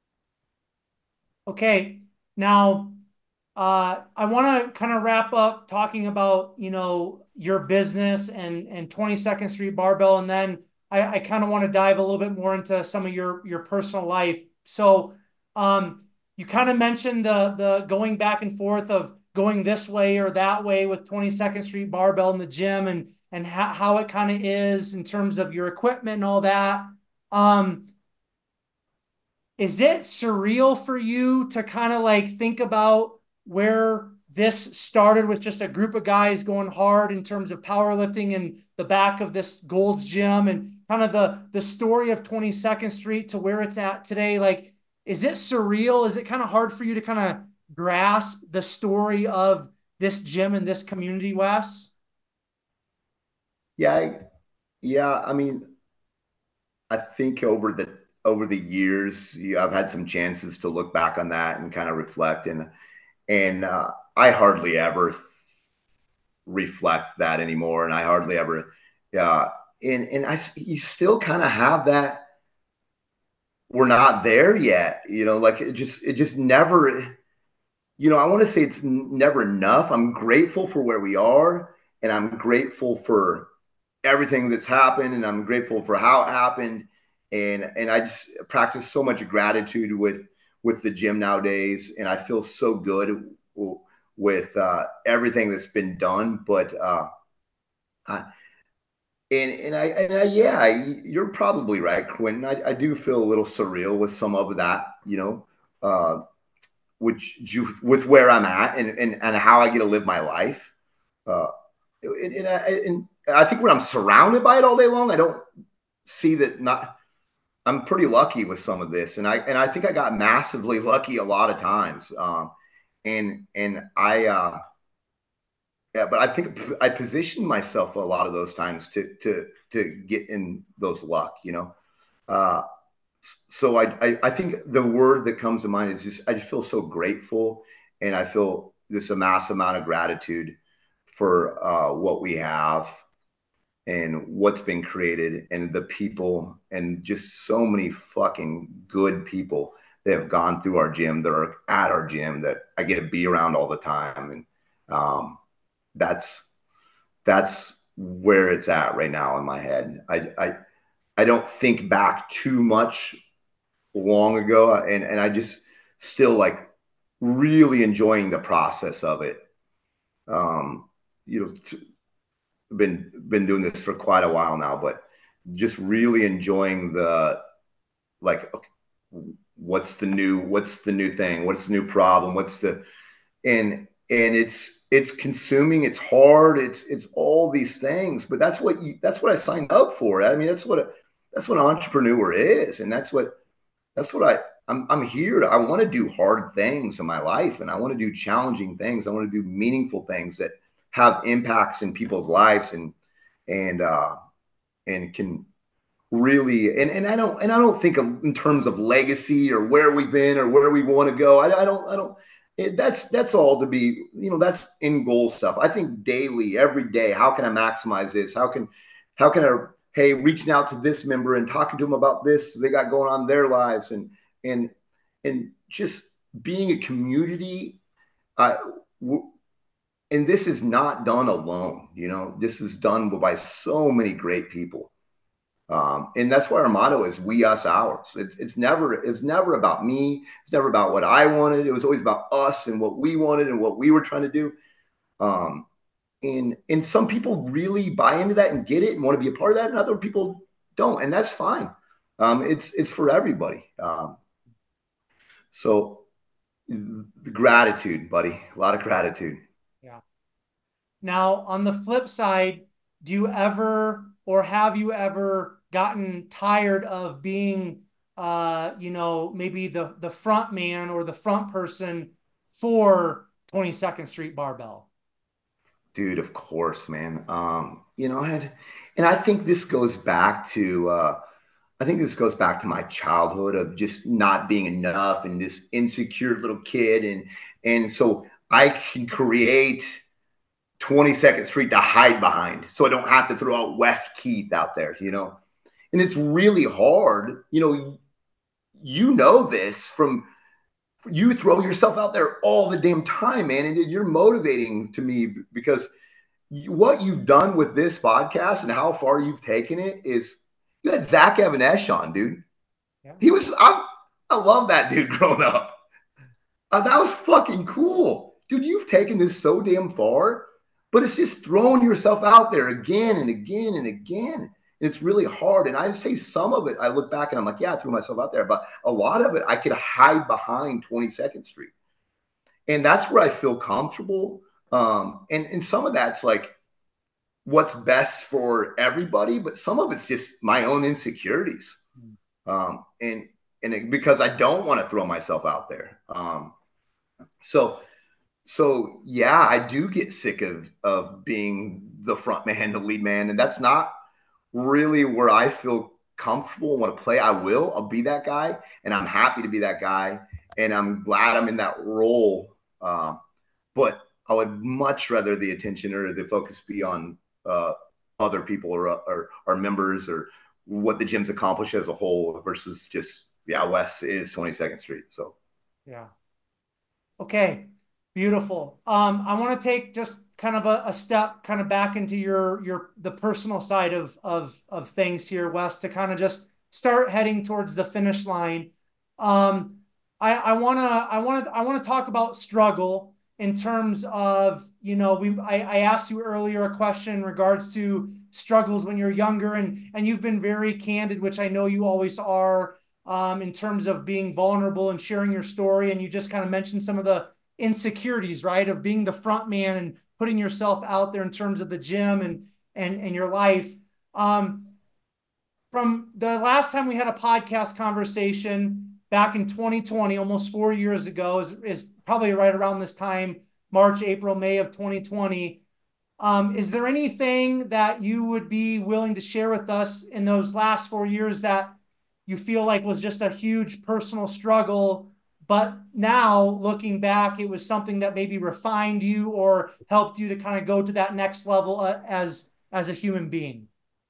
Okay. Now, uh, I want to kind of wrap up talking about, you know, your business and and twenty-second Street Barbell, and then I, I kind of want to dive a little bit more into some of your your personal life. So, um, you kind of mentioned the the going back and forth of going this way or that way with twenty-second Street Barbell in the gym, and and how, how it kind of is in terms of your equipment and all that. Um, is it surreal for you to kind of like think about where this started with just a group of guys going hard in terms of powerlifting in the back of this Gold's Gym, and kind of the the story of twenty-second Street to where it's at today? Like, is it surreal? Is it kind of hard for you to kind of grasp the story of this gym and this community, Wes? Yeah, I, yeah. I mean, I think over the over the years, yeah, I've had some chances to look back on that and kind of reflect, and and uh, I hardly ever reflect that anymore, and I hardly ever, uh, and and I you still kind of have that. We're not there yet, you know. Like it just it just never, you know. I want to say it's never enough. I'm grateful for where we are, and I'm grateful for everything that's happened, and I'm grateful for how it happened, and and I just practice so much gratitude with with the gym nowadays, and I feel so good with uh, everything that's been done. But uh, I, and and I and I, yeah, I, you're probably right, Quentin. I, I do feel a little surreal with some of that, you know, uh, which you, with where I'm at and and and how I get to live my life. Uh, and, and, I, and I think when I'm surrounded by it all day long, I don't see that not I'm pretty lucky with some of this, and I and I think I got massively lucky a lot of times. Um, and and I uh, yeah, but I think I positioned myself a lot of those times to to to get in those luck, you know. Uh, so I, I I think the word that comes to mind is just I just feel so grateful, and I feel this a mass amount of gratitude for uh, what we have and what's been created and the people and just so many fucking good people that have gone through our gym that are at our gym that I get to be around all the time. And um, that's that's where it's at right now in my head. I I, I don't think back too much long ago, and and I just still like really enjoying the process of it. Um, you know, t- been been doing this for quite a while now, but just really enjoying the like okay, what's the new what's the new thing, what's the new problem, what's the and and it's it's consuming, it's hard, it's it's all these things, but that's what you that's what I signed up for. I mean, that's what a, that's what an entrepreneur is, and that's what that's what I I'm I'm here. I want to do hard things in my life, and I want to do challenging things. I want to do meaningful things that have impacts in people's lives, and and uh, and can really and and I don't and I don't think of in terms of legacy or where we've been or where we want to go. I, I don't I don't. It, that's that's all to be, you know, that's in goal stuff. I think daily, every day, how can I maximize this? How can how can I, hey, reaching out to this member and talking to them about this they got going on in their lives, and and and just being a community. Uh, and this is not done alone. You know, this is done by so many great people. Um, and that's why our motto is "We, Us, Ours." It's, it's never it's never about me. It's never about what I wanted. It was always about us and what we wanted and what we were trying to do. Um, and and some people really buy into that and get it and want to be a part of that, and other people don't, and that's fine. Um, it's it's for everybody. Um, so gratitude, buddy, a lot of gratitude. Yeah. Now, on the flip side, do you ever or have you ever gotten tired of being, uh, you know, maybe the the front man or the front person for twenty-second Street Barbell? Dude, of course, man. Um, you know, and, and I think this goes back to uh, I think this goes back to my childhood of just not being enough and this insecure little kid. And and so I can create twenty-second Street to hide behind so I don't have to throw out Wes Keith out there, you know. And it's really hard, you know, you know this from you throw yourself out there all the damn time, man. And you're motivating to me because what you've done with this podcast and how far you've taken it is you had Zach Evanesh on, dude. Yeah. He was, I, I love that dude growing up. Uh, that was fucking cool. Dude, you've taken this so damn far, but it's just throwing yourself out there again and again and again. And it's really hard. And I say some of it, I look back and I'm like, yeah, I threw myself out there. But a lot of it, I could hide behind twenty-second Street. And that's where I feel comfortable. Um, and, and some of that's like what's best for everybody, but some of it's just my own insecurities. Um, and and it, because I don't want to throw myself out there. Um, so so yeah, I do get sick of of being the front man, the lead man, and that's not really where I feel comfortable and want to play. I will. I'll be that guy, and I'm happy to be that guy, and I'm glad I'm in that role. Uh, but I would much rather the attention or the focus be on uh, other people or, or our members or what the gym's accomplished as a whole versus just yeah, Wes is twenty-second Street. So Yeah. Okay. Beautiful. Um, I want to take just kind of a, a step kind of back into your your the personal side of of of things here, Wes, to kind of just start heading towards the finish line. Um, I, I wanna I wanna I wanna talk about struggle in terms of, you know, we I, I asked you earlier a question in regards to struggles when you're younger, and and you've been very candid, which I know you always are, um, in terms of being vulnerable and sharing your story. And you just kind of mentioned some of the insecurities, right, of being the front man and putting yourself out there in terms of the gym and and and your life. Um, from the last time we had a podcast conversation back in twenty twenty, almost four years ago, is, is probably right around this time, March, April, May of twenty twenty. Um, is there anything that you would be willing to share with us in those last four years that you feel like was just a huge personal struggle, but now looking back, it was something that maybe refined you or helped you to kind of go to that next level, uh, as as a human being?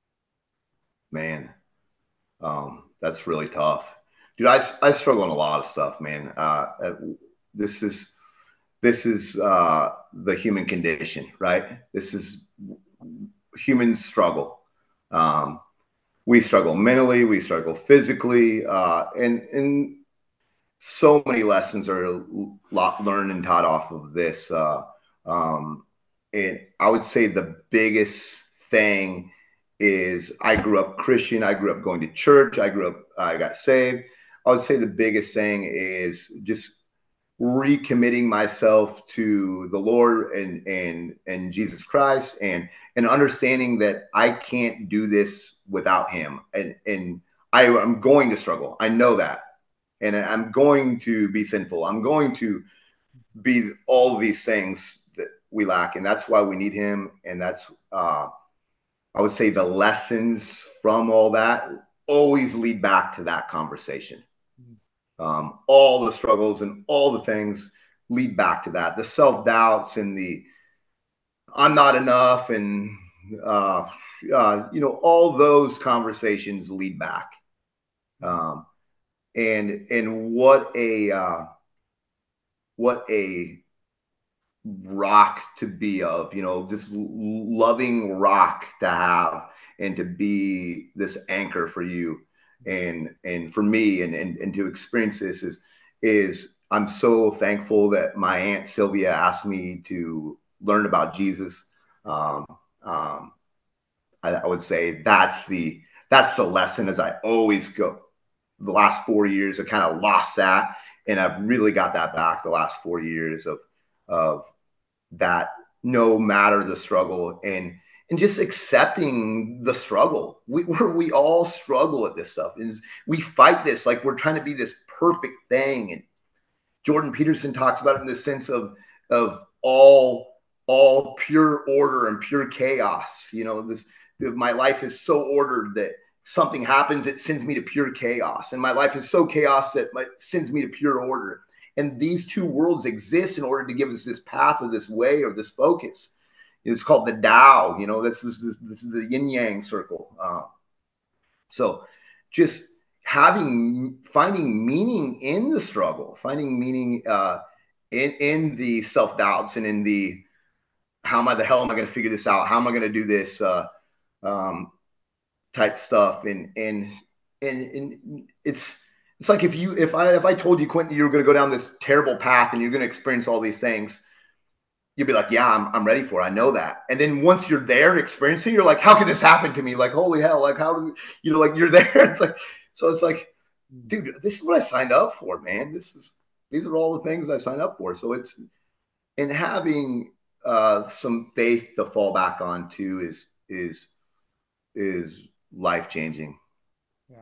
Man, um, that's really tough, dude. I I struggle in a lot of stuff, man. Uh, uh, this is this is uh, the human condition, right? This is humans struggle. Um, we struggle mentally, we struggle physically, uh, and and so many lessons are learned and taught off of this. Uh, um, and I would say the biggest thing is I grew up Christian. I grew up going to church. I grew up, I got saved. I would say the biggest thing is just recommitting myself to the Lord and and and Jesus Christ, and and understanding that I can't do this without Him, and and I, I'm going to struggle. I know that, and I'm going to be sinful. I'm going to be all these things that we lack, and that's why we need Him. And that's uh, I would say the lessons from all that always lead back to that conversation. Um, all the struggles and all the things lead back to that. The self doubts and the I'm not enough, and uh, uh, you know, all those conversations lead back. Um, and and what a uh, what a rock to be of, you know, this loving rock to have, and to be this anchor for you and and for me, and and, and to experience this is is I'm so thankful that my Aunt Sylvia asked me to learn about Jesus. um, um, I, I would say that's the that's the lesson. As I always go, the last four years I kind of lost that, and I've really got that back the last four years of of that, no matter the struggle, and and just accepting the struggle. We we're, we all struggle at this stuff, and we fight this like we're trying to be this perfect thing. And Jordan Peterson talks about it in the sense of of all all pure order and pure chaos. You know, this my life is so ordered that something happens, it sends me to pure chaos, and my life is so chaos that it sends me to pure order. And these two worlds exist in order to give us this path or this way or this focus. It's called the Tao. You know, this is this, this is the yin yang circle. Uh, so, just having finding meaning in the struggle, finding meaning uh, in in the self doubts, and in the how am I the hell am I going to figure this out? How am I going to do this uh, um, type stuff? And and and and it's it's like if you if I if I told you, Quentin, you were going to go down this terrible path and you're going to experience all these things, you'd be like, yeah, I'm I'm ready for it. I know that. And then once you're there experiencing, you're like, how could this happen to me? Like, holy hell! Like, how did you know? Like, you're there. It's like, so it's like, dude, this is what I signed up for, man. This is these are all the things I signed up for. So it's and having uh, some faith to fall back on too is is is life changing. Yeah.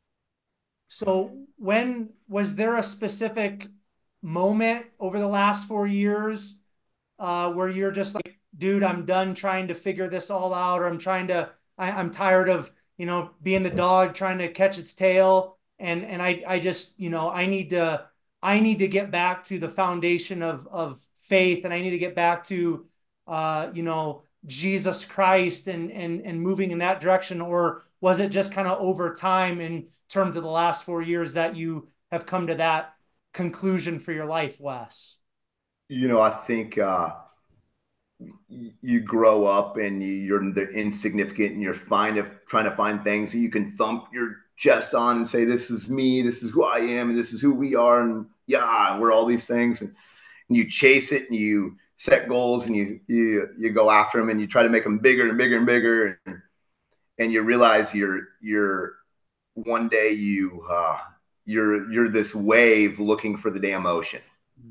So when was there a specific moment over the last four years, uh, where you're just like, dude, I'm done trying to figure this all out, or I'm trying to, I, I'm tired of, you know, being the dog trying to catch its tail, and and I I just, you know, I need to I need to get back to the foundation of of faith, and I need to get back to, uh, you know, Jesus Christ, and and and moving in that direction? Or was it just kind of over time in terms of the last four years that you have come to that conclusion for your life, Wes? You know, I think uh, you grow up and you're insignificant and you're fine if trying to find things that you can thump your chest on and say, this is me, this is who I am, and this is who we are. And yeah, we're all these things. And, and you chase it and you set goals and you, you, you go after them and you try to make them bigger and bigger and bigger. And, and you realize you're, you're one day you, uh, you're, you're this wave looking for the damn ocean.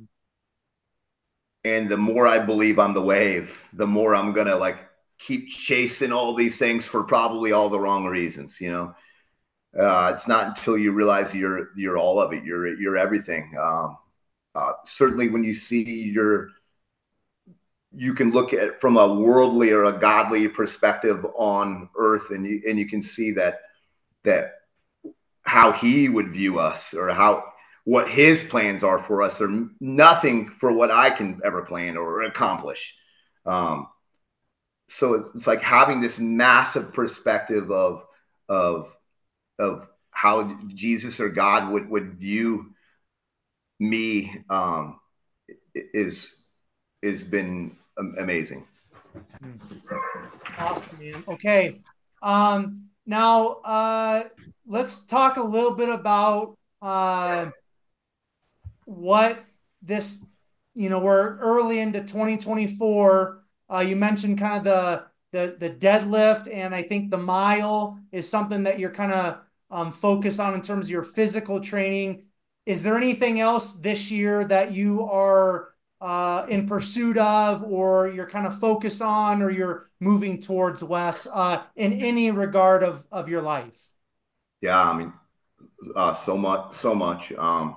And the more I believe I'm the wave, the more I'm going to like keep chasing all these things for probably all the wrong reasons. You know, uh, it's not until you realize you're, you're all of it. You're, you're everything. Um, uh, certainly when you see your, you can look at it from a worldly or a godly perspective on earth, and you, and you can see that, that how he would view us, or how, what his plans are for us, are nothing for what I can ever plan or accomplish. Um, so it's, it's like having this massive perspective of, of, of how Jesus or God would, would view me, um, is, is been amazing. Awesome, man. Okay. Um, now, uh, let's talk a little bit about, uh, what this, you know, we're early into twenty twenty-four. Uh, you mentioned kind of the, the, the deadlift, and I think the mile is something that you're kind of um, focused on in terms of your physical training. Is there anything else this year that you are uh, in pursuit of, or you're kind of focused on, or you're moving towards, Wes, uh, in any regard of, of your life? Yeah. I mean, uh, so much, so much, um,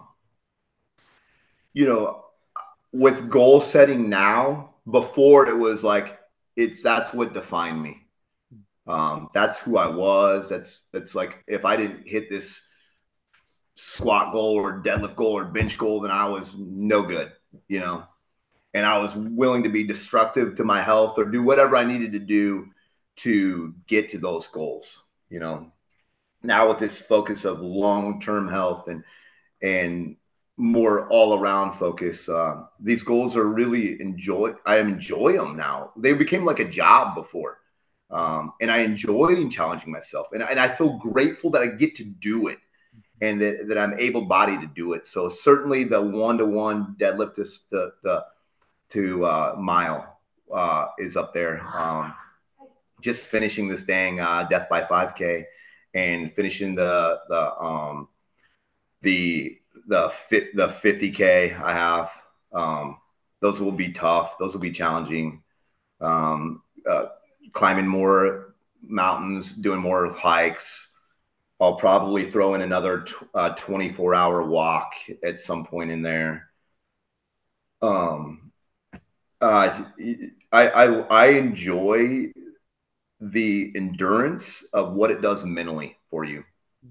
you know, with goal setting now. Before it was like, it's, that's what defined me. Um, that's who I was. That's, that's like, if I didn't hit this squat goal or deadlift goal or bench goal, then I was no good, you know, and I was willing to be destructive to my health or do whatever I needed to do to get to those goals, you know. Now with this focus of long-term health and, and more all around focus, uh, these goals are really enjoy. I enjoy them now. They became like a job before. Um, and I enjoy challenging myself, and, and I feel grateful that I get to do it, and that, that I'm able bodied to do it. So certainly the one-to-one deadlift to, the, the, to uh, mile uh, is up there. Um, just finishing this dang uh, Death by five K and finishing the, the, um, the, the fit, the fifty K I have. Um, those will be tough. Those will be challenging. Um, uh, climbing more mountains, doing more hikes. I'll probably throw in another uh, twenty-four hour walk at some point in there. Um, uh, I, I, I enjoy the endurance of what it does mentally for you.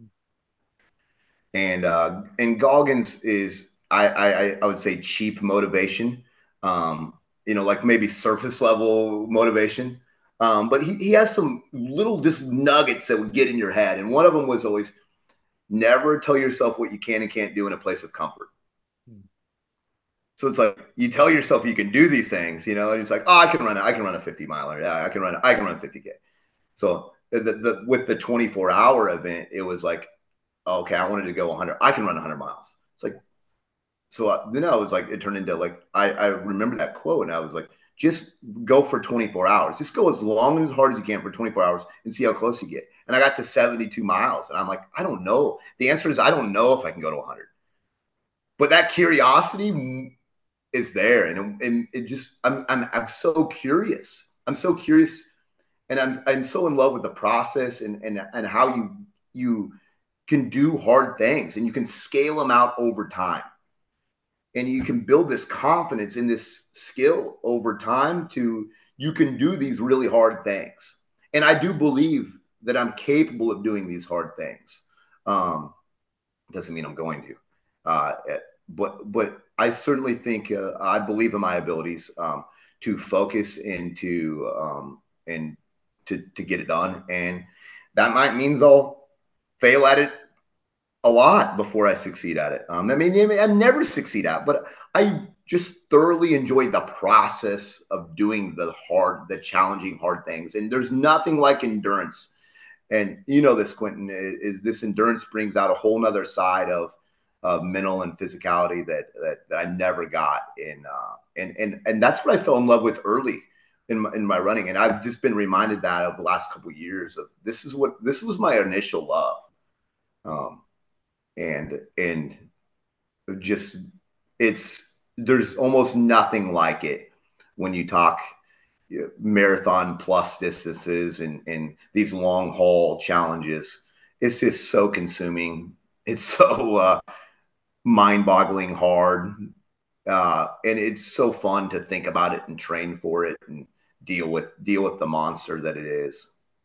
And, uh, and Goggins is, I, I, I would say cheap motivation. Um, you know, like maybe surface level motivation. Um, but he, he has some little just nuggets that would get in your head. And one of them was always, never tell yourself what you can and can't do in a place of comfort. Hmm. So it's like you tell yourself you can do these things, you know, and it's like, oh, I can run, I can run a fifty miler. Yeah, I can run, I can run fifty K. So the, the, with the twenty-four hour event, it was like, okay, I wanted to go one hundred. I can run one hundred miles. It's like, so I, then I was like, it turned into like, I, I remember that quote, and I was like, just go for twenty-four hours. Just go as long and as hard as you can for twenty-four hours and see how close you get. And I got to seventy-two miles, and I'm like, I don't know. The answer is I don't know if I can go to one hundred. But that curiosity is there, and, and it just, I'm, I'm, I'm so curious. I'm so curious, and I'm, I'm so in love with the process and, and, and how you, you can do hard things, and you can scale them out over time. And you can build this confidence in this skill over time to, you can do these really hard things. And I do believe that I'm capable of doing these hard things. Um, doesn't mean I'm going to, uh, but, but I certainly think, uh, I believe in my abilities, um, to focus and to, um, and to, to get it done. And that might means I'll fail at it a lot before I succeed at it. Um, I mean, I never succeed at, but I just thoroughly enjoy the process of doing the hard, the challenging, hard things. And there's nothing like endurance. And you know this, Quentin, is, is this endurance brings out a whole nother side of of mental and physicality that that, that I never got in uh, and and and that's what I fell in love with early in my, in my running. And I've just been reminded that of the last couple of years of this is what this was my initial love. Um, and and just it's there's almost nothing like it when you talk marathon plus distances and and these long haul challenges. It's just so consuming. It's so uh, mind boggling hard, uh, and it's so fun to think about it and train for it and deal with deal with the monster that it is.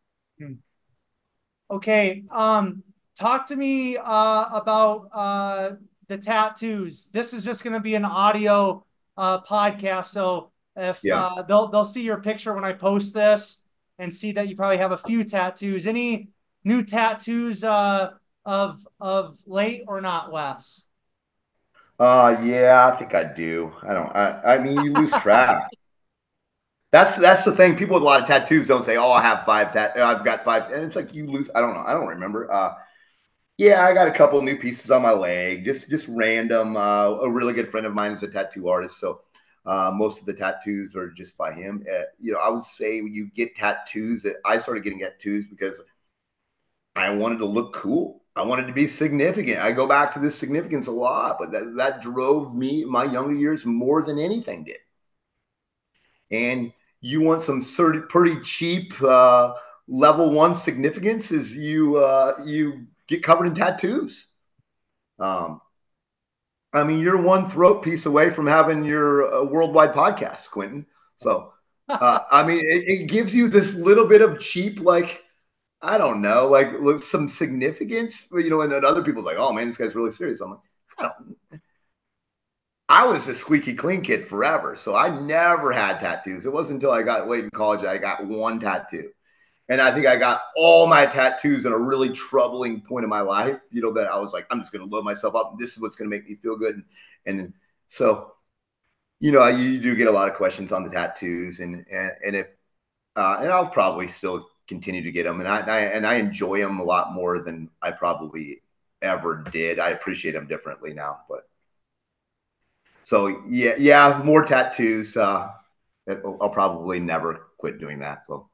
Okay. Um, talk to me uh, about uh, the tattoos. This is just going to be an audio uh, podcast, so if Yeah. uh, they'll they'll see your picture when I post this and see that you probably have a few tattoos. Any new tattoos uh, of of late or not, Wes? Uh, yeah, I think I do. I don't. I, I mean, you lose track. That's that's the thing. People with a lot of tattoos don't say, "Oh, I have five tat. I've got five," and it's like you lose. I don't know. I don't remember. Uh, yeah, I got a couple new pieces on my leg, just just random. Uh, a really good friend of mine is a tattoo artist, so uh, most of the tattoos are just by him. Uh, you know, I would say when you get tattoos, that I started getting tattoos because I wanted to look cool. I wanted to be significant. I go back to this significance a lot, but that, that drove me my younger years more than anything did. And you want some sort of pretty cheap uh, level one significance is you uh, you get covered in tattoos. Um, I mean, you're one throat piece away from having your uh, worldwide podcast, Quentin. So, uh, I mean, it, it gives you this little bit of cheap, like, I don't know, like some significance, you know, and then other people are like, oh man, this guy's really serious. I'm like, I don't. I was a squeaky clean kid forever, so I never had tattoos. It wasn't until I got late in college that I got one tattoo, and I think I got all my tattoos in a really troubling point of my life. You know, that I was like, I'm just going to load myself up. This is what's going to make me feel good, and, and so you know, you do get a lot of questions on the tattoos, and and and if uh, and I'll probably still continue to get them, and I, I and I enjoy them a lot more than I probably ever did. I appreciate them differently now, but so yeah, yeah, more tattoos. Uh, I'll probably never quit doing that. So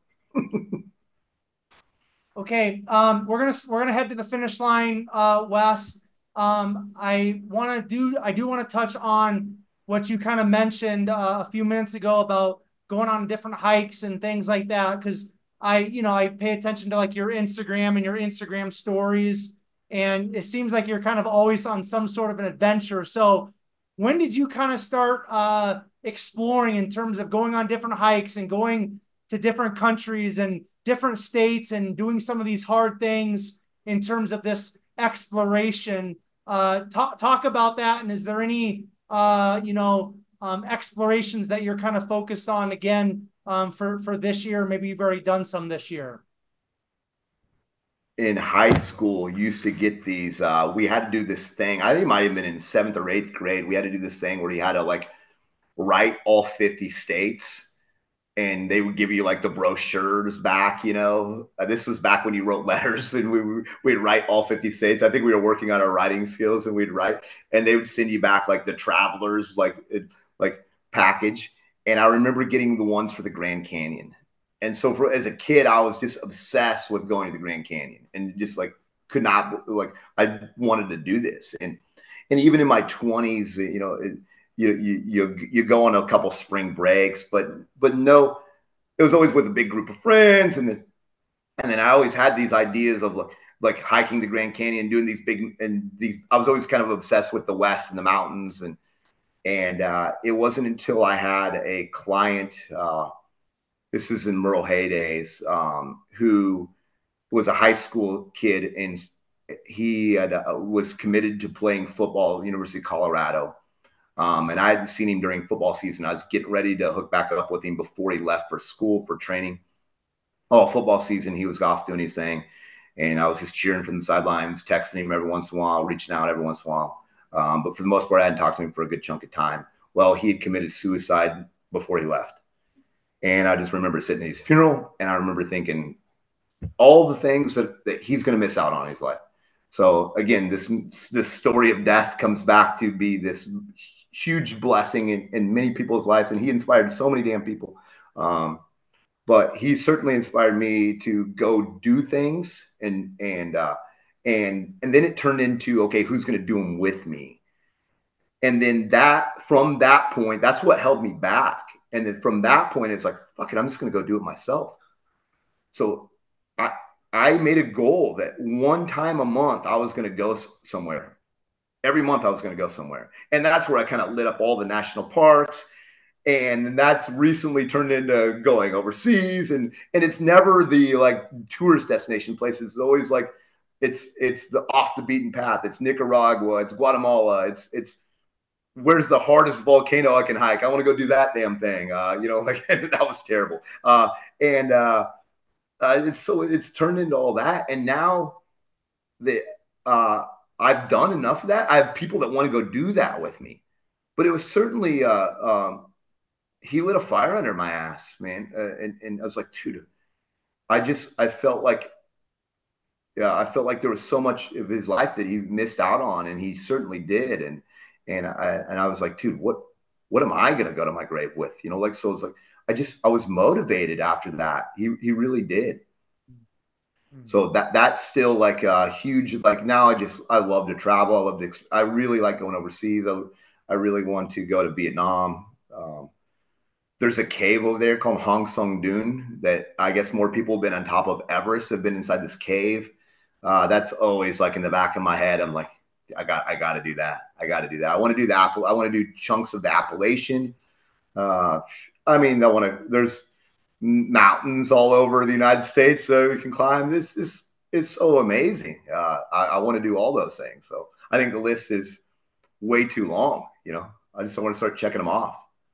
Okay, um, we're gonna we're gonna head to the finish line, uh, Wes. Um, I want to do I do want to touch on what you kind of mentioned uh, a few minutes ago about going on different hikes and things like that. Because I, you know, I pay attention to like your Instagram and your Instagram stories, and it seems like you're kind of always on some sort of an adventure. So, when did you kind of start uh, exploring in terms of going on different hikes and going to different countries and different states and doing some of these hard things in terms of this exploration? Uh, talk, talk about that. And is there any, uh, you know, um, explorations that you're kind of focused on again um, for, for this year? Maybe you've already done some this year. in high school, used to get these. Uh, we had to do this thing. I think it might have been in seventh or eighth grade. We had to do this thing where you had to like write all fifty states, and they would give you like the brochures back, you know. Uh, this was back when you wrote letters, and we we'd write all fifty states. I think we were working on our writing skills, and we'd write, and they would send you back like the travelers like like package. And I remember getting the ones for the Grand Canyon. And so for as a kid, I was just obsessed with going to the Grand Canyon and just like could not like I wanted to do this. And and even in my twenties, you know, it, you you you you go on a couple spring breaks, but but no, it was always with a big group of friends, and then and then I always had these ideas of like like hiking the Grand Canyon, doing these big and these. I was always kind of obsessed with the West and the mountains, and and uh, it wasn't until I had a client. Uh, this is in Merle heydays, um, who was a high school kid, and he had, uh, was committed to playing football at the University of Colorado. Um, and I hadn't seen him during football season. I was getting ready to hook back up with him before he left for school for training. Oh, football season, he was off doing his thing. And I was just cheering from the sidelines, texting him every once in a while, reaching out every once in a while. Um, but for the most part, I hadn't talked to him for a good chunk of time. Well, he had committed suicide before he left. And I just remember sitting at his funeral, and I remember thinking all the things that, that he's going to miss out on in his life. So again, this this story of death comes back to be this huge blessing in, in many people's lives, and he inspired so many damn people. Um, but he certainly inspired me to go do things, and and uh, and and then it turned into, okay, who's going to do them with me? And then that from that point, that's what held me back. And then from that point, it's like, fuck it, I'm just going to go do it myself. So I I made a goal that one time a month I was going to go somewhere. Every month I was going to go somewhere, and that's where I kind of lit up all the national parks. And that's recently turned into going overseas, and and it's never the like tourist destination places. It's always like it's it's the off the beaten path. It's Nicaragua, it's Guatemala, it's it's where's the hardest volcano I can hike? I want to go do that damn thing. Uh, you know, like that was terrible. Uh, and uh, uh, it's so it's turned into all that, and now that uh, I've done enough of that, I have people that want to go do that with me. But it was certainly uh, um, he lit a fire under my ass, man. Uh, and, and I was like, dude, I just, I felt like, yeah, I felt like there was so much of his life that he missed out on, and he certainly did. And, and I, and I was like, dude, what, what am I going to go to my grave with? You know, like, so it's like, I just, I was motivated after that. He, he really did. Mm-hmm. So that, that's still like a huge, like now I just, I love to travel. I love to, I really like going overseas. I, I really want to go to Vietnam. Um, There's a cave over there called Hong Song Dune that I guess more people have been on top of Everest have been inside this cave. Uh, that's always like in the back of my head. I'm like, I got, I got to do that. I got to do that. I want to do the Apple. I want to do chunks of the Appalachian. Uh, I mean, I want to. There's mountains all over the United States, so we can climb. This is it's so amazing. Uh, I, I want to do all those things. So I think the list is way too long. You know, I just want to start checking them off.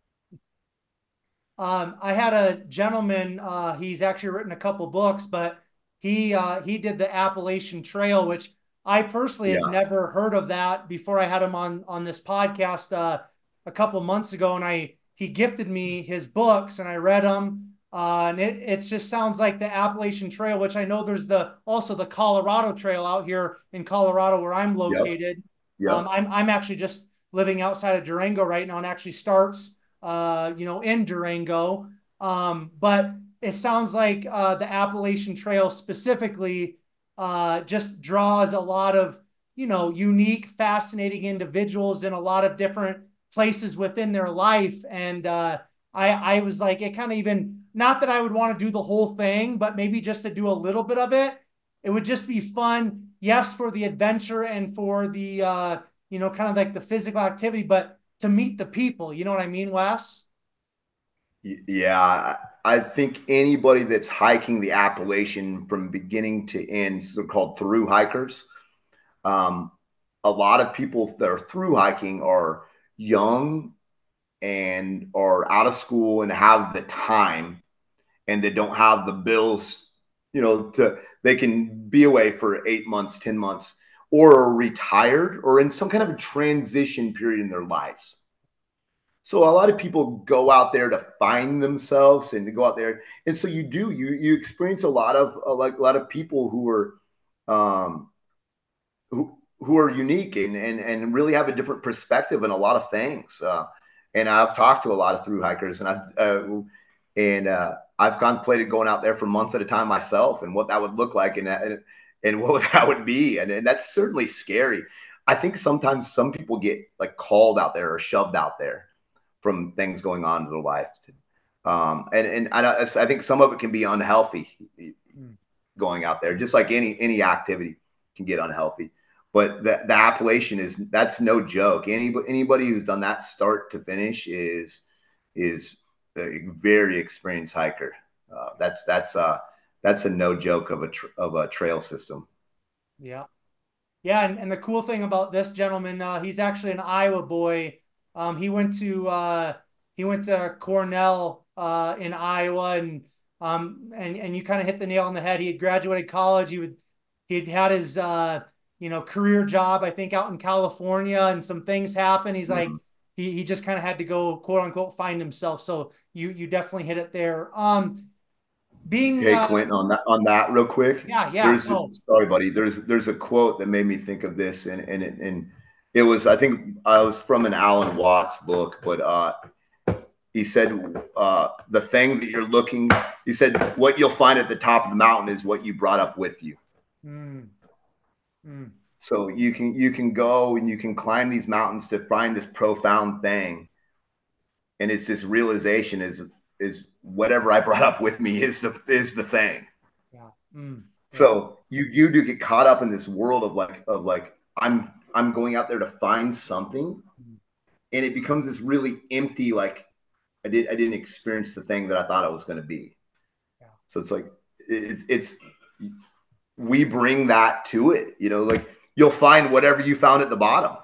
Um, I had a gentleman, uh, he's actually written a couple books, but he uh, he did the Appalachian Trail, which I personally had Yeah. never heard of that before I had him on on this podcast uh, a couple months ago, and I he gifted me his books and I read them. Uh, and it it just sounds like the Appalachian Trail, which I know there's the also the Colorado Trail out here in Colorado where I'm Yep. located. Um, Yep. I'm I'm actually just living outside of Durango right now, and actually starts uh, you know, in Durango. Um, but it sounds like uh, the Appalachian Trail specifically uh, just draws a lot of, you know, unique, fascinating individuals in a lot of different places within their life. And uh, I, I was like, it kind of even, not that I would want to do the whole thing, but maybe just to do a little bit of it. It would just be fun, yes, for the adventure and for the, uh, you know, kind of like the physical activity, but to meet the people. You know what I mean, Wes? Yeah, I think anybody that's hiking the Appalachian from beginning to end, they're called through hikers. Um, a lot of people that are through hiking are young and are out of school and have the time, and they don't have the bills, you know, to they can be away for eight months, ten months, or are retired or in some kind of a transition period in their lives. So a lot of people go out there to find themselves and to go out there, and so you do you you experience a lot of a, like a lot of people who are um, who who are unique and and and really have a different perspective in a lot of things. Uh, and I've talked to a lot of through hikers, and I've uh, and uh, I've contemplated going out there for months at a time myself, and what that would look like, and and, and what that would be, and, and that's certainly scary. I think sometimes some people get like called out there or shoved out there from things going on in their life. Um, and and I, I think some of it can be unhealthy going out there, just like any any activity can get unhealthy. But the, the Appalachian is that's no joke. Anybody anybody who's done that start to finish is is a very experienced hiker. Uh, that's that's uh that's a no joke of a tr- of a trail system. Yeah. Yeah, and, and the cool thing about this gentleman, uh, he's actually an Iowa boy. Um, he went to uh, he went to Cornell uh, in Iowa, and um, and and you kind of hit the nail on the head. He had graduated college. He would he'd had his uh, you know career job, I think, out in California, and some things happened. He's like, Mm-hmm. he he just kind of had to go quote unquote find himself. So you you definitely hit it there. Um, being Hey, uh, Quentin, on that on that real quick. yeah, yeah, There's no, sorry, buddy. There's there's a quote that made me think of this, and and and it was I think I was from an Alan Watts book, but uh, he said uh, the thing that you're looking. He said what you'll find at the top of the mountain is what you brought up with you. mm, mm, So you can you can go and you can climb these mountains to find this profound thing, and it's this realization is is whatever I brought up with me is the is the thing. yeah, mm, yeah, So you you do get caught up in this world of like of like I'm I'm going out there to find something, mm, and it becomes this really empty like I did I didn't experience the thing that I thought I was going to be. yeah, So it's like it's it's we bring that to it, you know, like you'll find whatever you found at the bottom.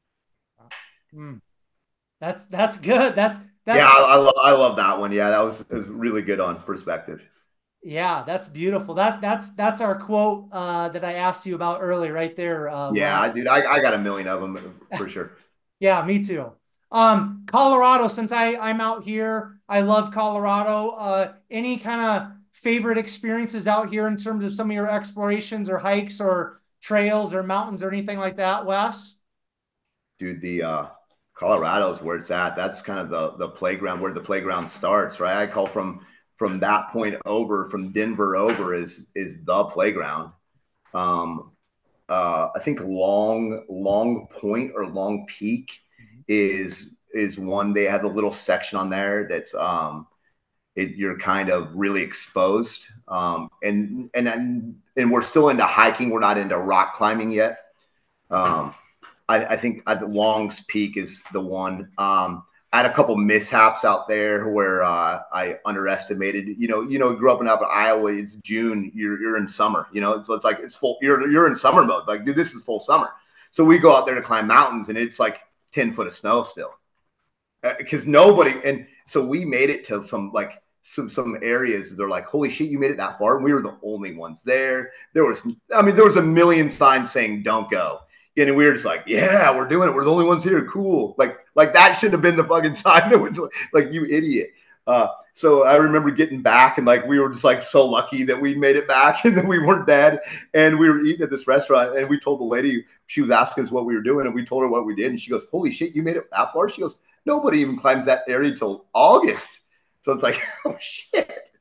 mm. That's that's good. That's Yeah, that's I, I love I love that one. Yeah, that was, was really good on perspective. yeah, that's beautiful. That that's that's our quote uh, that I asked you about earlier, right there, uh, Wes. Yeah, dude, I, I got a million of them for sure. Yeah, me too. Um, Colorado, since I I'm out here, I love Colorado. Uh, any kind of favorite experiences out here in terms of some of your explorations or hikes or trails or mountains or anything like that, Wes? Dude, the uh, Colorado is where it's at. That's kind of the the playground where the playground starts, right? I call from from that point over, from Denver over, is is the playground. Um, uh, I think Long Long Point or Long Peak is is one. They have a little section on there that's um, it, you're kind of really exposed, um, and and and and we're still into hiking. We're not into rock climbing yet. Um, I, I think I, Long's Peak is the one. Um, I had a couple mishaps out there where uh, I underestimated. You know, you know, grew up in up in Iowa. It's June. You're you're in summer. You know, so it's like it's full. You're you're in summer mode. Like, dude, this is full summer. So we go out there to climb mountains, and it's like ten foot of snow still, because uh, nobody. And so we made it to some like some some areas. They're like, holy shit, you made it that far. And we were the only ones there. There was, I mean, there was a million signs saying don't go. And we were just like, yeah, we're doing it. We're the only ones here. Cool. Like, like that should have been the fucking sign that was like, you idiot. Uh, so I remember getting back and like, we were just like so lucky that we made it back and that we weren't dead. And we were eating at this restaurant and we told the lady, she was asking us what we were doing. And we told her what we did. And she goes, holy shit, you made it that far? She goes, nobody even climbs that area till August. So it's like, oh shit.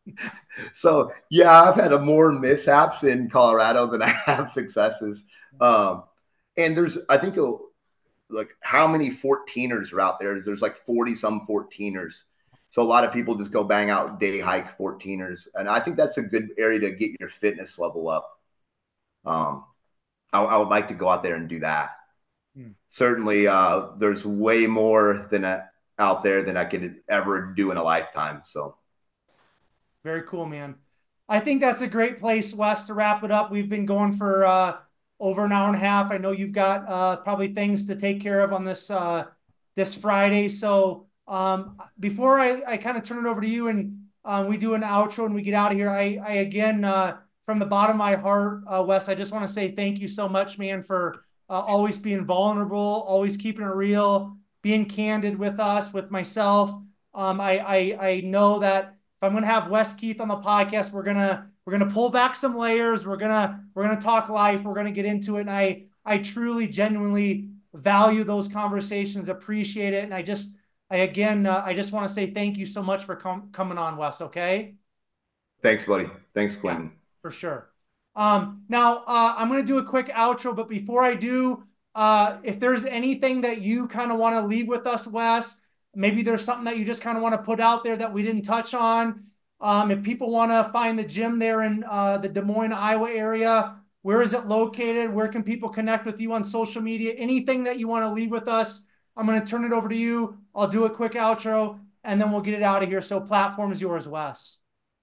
So yeah, I've had a more mishaps in Colorado than I have successes. Um, and there's, I think, a, like how many fourteeners are out there? There's like forty some fourteeners. So a lot of people just go bang out day hike fourteeners. And I think that's a good area to get your fitness level up. Um, I, I would like to go out there and do that. Hmm. Certainly, uh, there's way more than a, out there than I could ever do in a lifetime. So very cool, man. I think that's a great place, Wes, to wrap it up. We've been going for uh, over an hour and a half. I know you've got uh, probably things to take care of on this uh, this Friday. So um, before I, I kind of turn it over to you and um, we do an outro and we get out of here, I, I again, uh, from the bottom of my heart, uh, Wes, I just want to say thank you so much, man, for uh, always being vulnerable, always keeping it real, being candid with us, with myself. Um, I, I, I know that if I'm going to have Wes Keith on the podcast, we're going to we're going to pull back some layers. We're going to we're going to talk life. We're going to get into it. And I I truly, genuinely value those conversations, appreciate it. And I just, I again, uh, I just want to say thank you so much for com- coming on, Wes, okay? Thanks, buddy. Thanks, Quentin. Yeah, for sure. Um, now, uh, I'm going to do a quick outro, but before I do, uh, if there's anything that you kind of want to leave with us, Wes, maybe there's something that you just kind of want to put out there that we didn't touch on. Um, if people want to find the gym there in uh, the Des Moines, Iowa area, where is it located? Where can people connect with you on social media? Anything that you want to leave with us, I'm going to turn it over to you. I'll do a quick outro, and then we'll get it out of here. So platform is yours, Wes.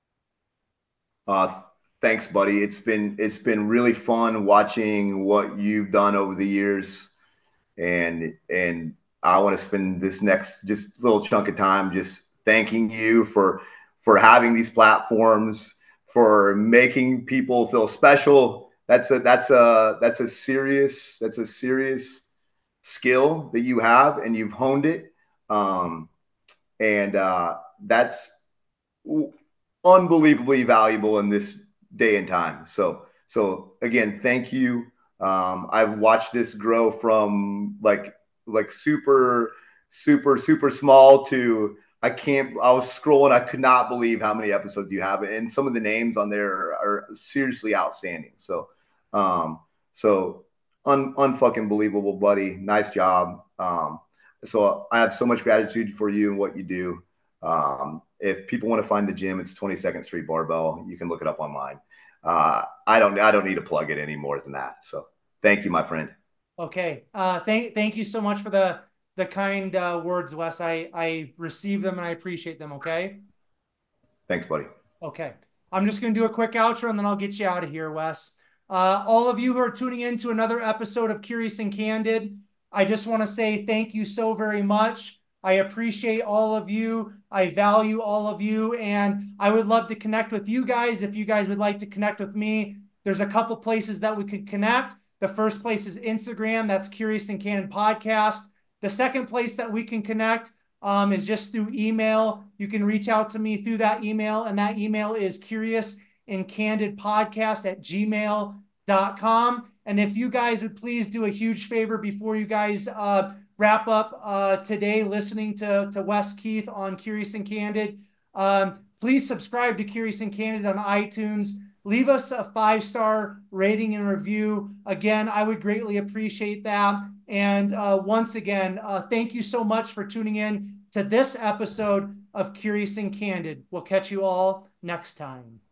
Uh, thanks, buddy. It's been it's been really fun watching what you've done over the years, and and I want to spend this next just little chunk of time just thanking you for for having these platforms, for making people feel special. That's a that's a that's a serious that's a serious skill that you have and you've honed it. Um, and uh, that's unbelievably valuable in this day and time. So, so again, thank you. Um, I've watched this grow from like like super, super, super small to I can't. I was scrolling. I could not believe how many episodes you have, and some of the names on there are, are seriously outstanding. So, um, so un unfucking believable, buddy. Nice job. Um, so I have so much gratitude for you and what you do. Um, if people want to find the gym, it's twenty-second Street Barbell. You can look it up online. Uh, I don't. I don't need to plug it any more than that. So, thank you, my friend. Okay. Uh, thank thank you so much for the the kind uh, words, Wes. I I receive them and I appreciate them. Okay. Thanks, buddy. Okay. I'm just going to do a quick outro and then I'll get you out of here, Wes. Uh, all of you who are tuning in to another episode of Curious and Candid, I just want to say thank you so very much. I appreciate all of you. I value all of you. And I would love to connect with you guys. If you guys would like to connect with me, there's a couple places that we could connect. The first place is Instagram. That's Curious and Candid Podcast. The second place that we can connect um, is just through email. You can reach out to me through that email, and that email is curious and candid podcast at gmail dot com. And if you guys would please do a huge favor before you guys uh, wrap up uh, today listening to, to Wes Keith on Curious and Candid, um, please subscribe to Curious and Candid on iTunes. Leave us a five-star rating and review. Again, I would greatly appreciate that. And uh, once again, uh, thank you so much for tuning in to this episode of Curious and Candid. We'll catch you all next time.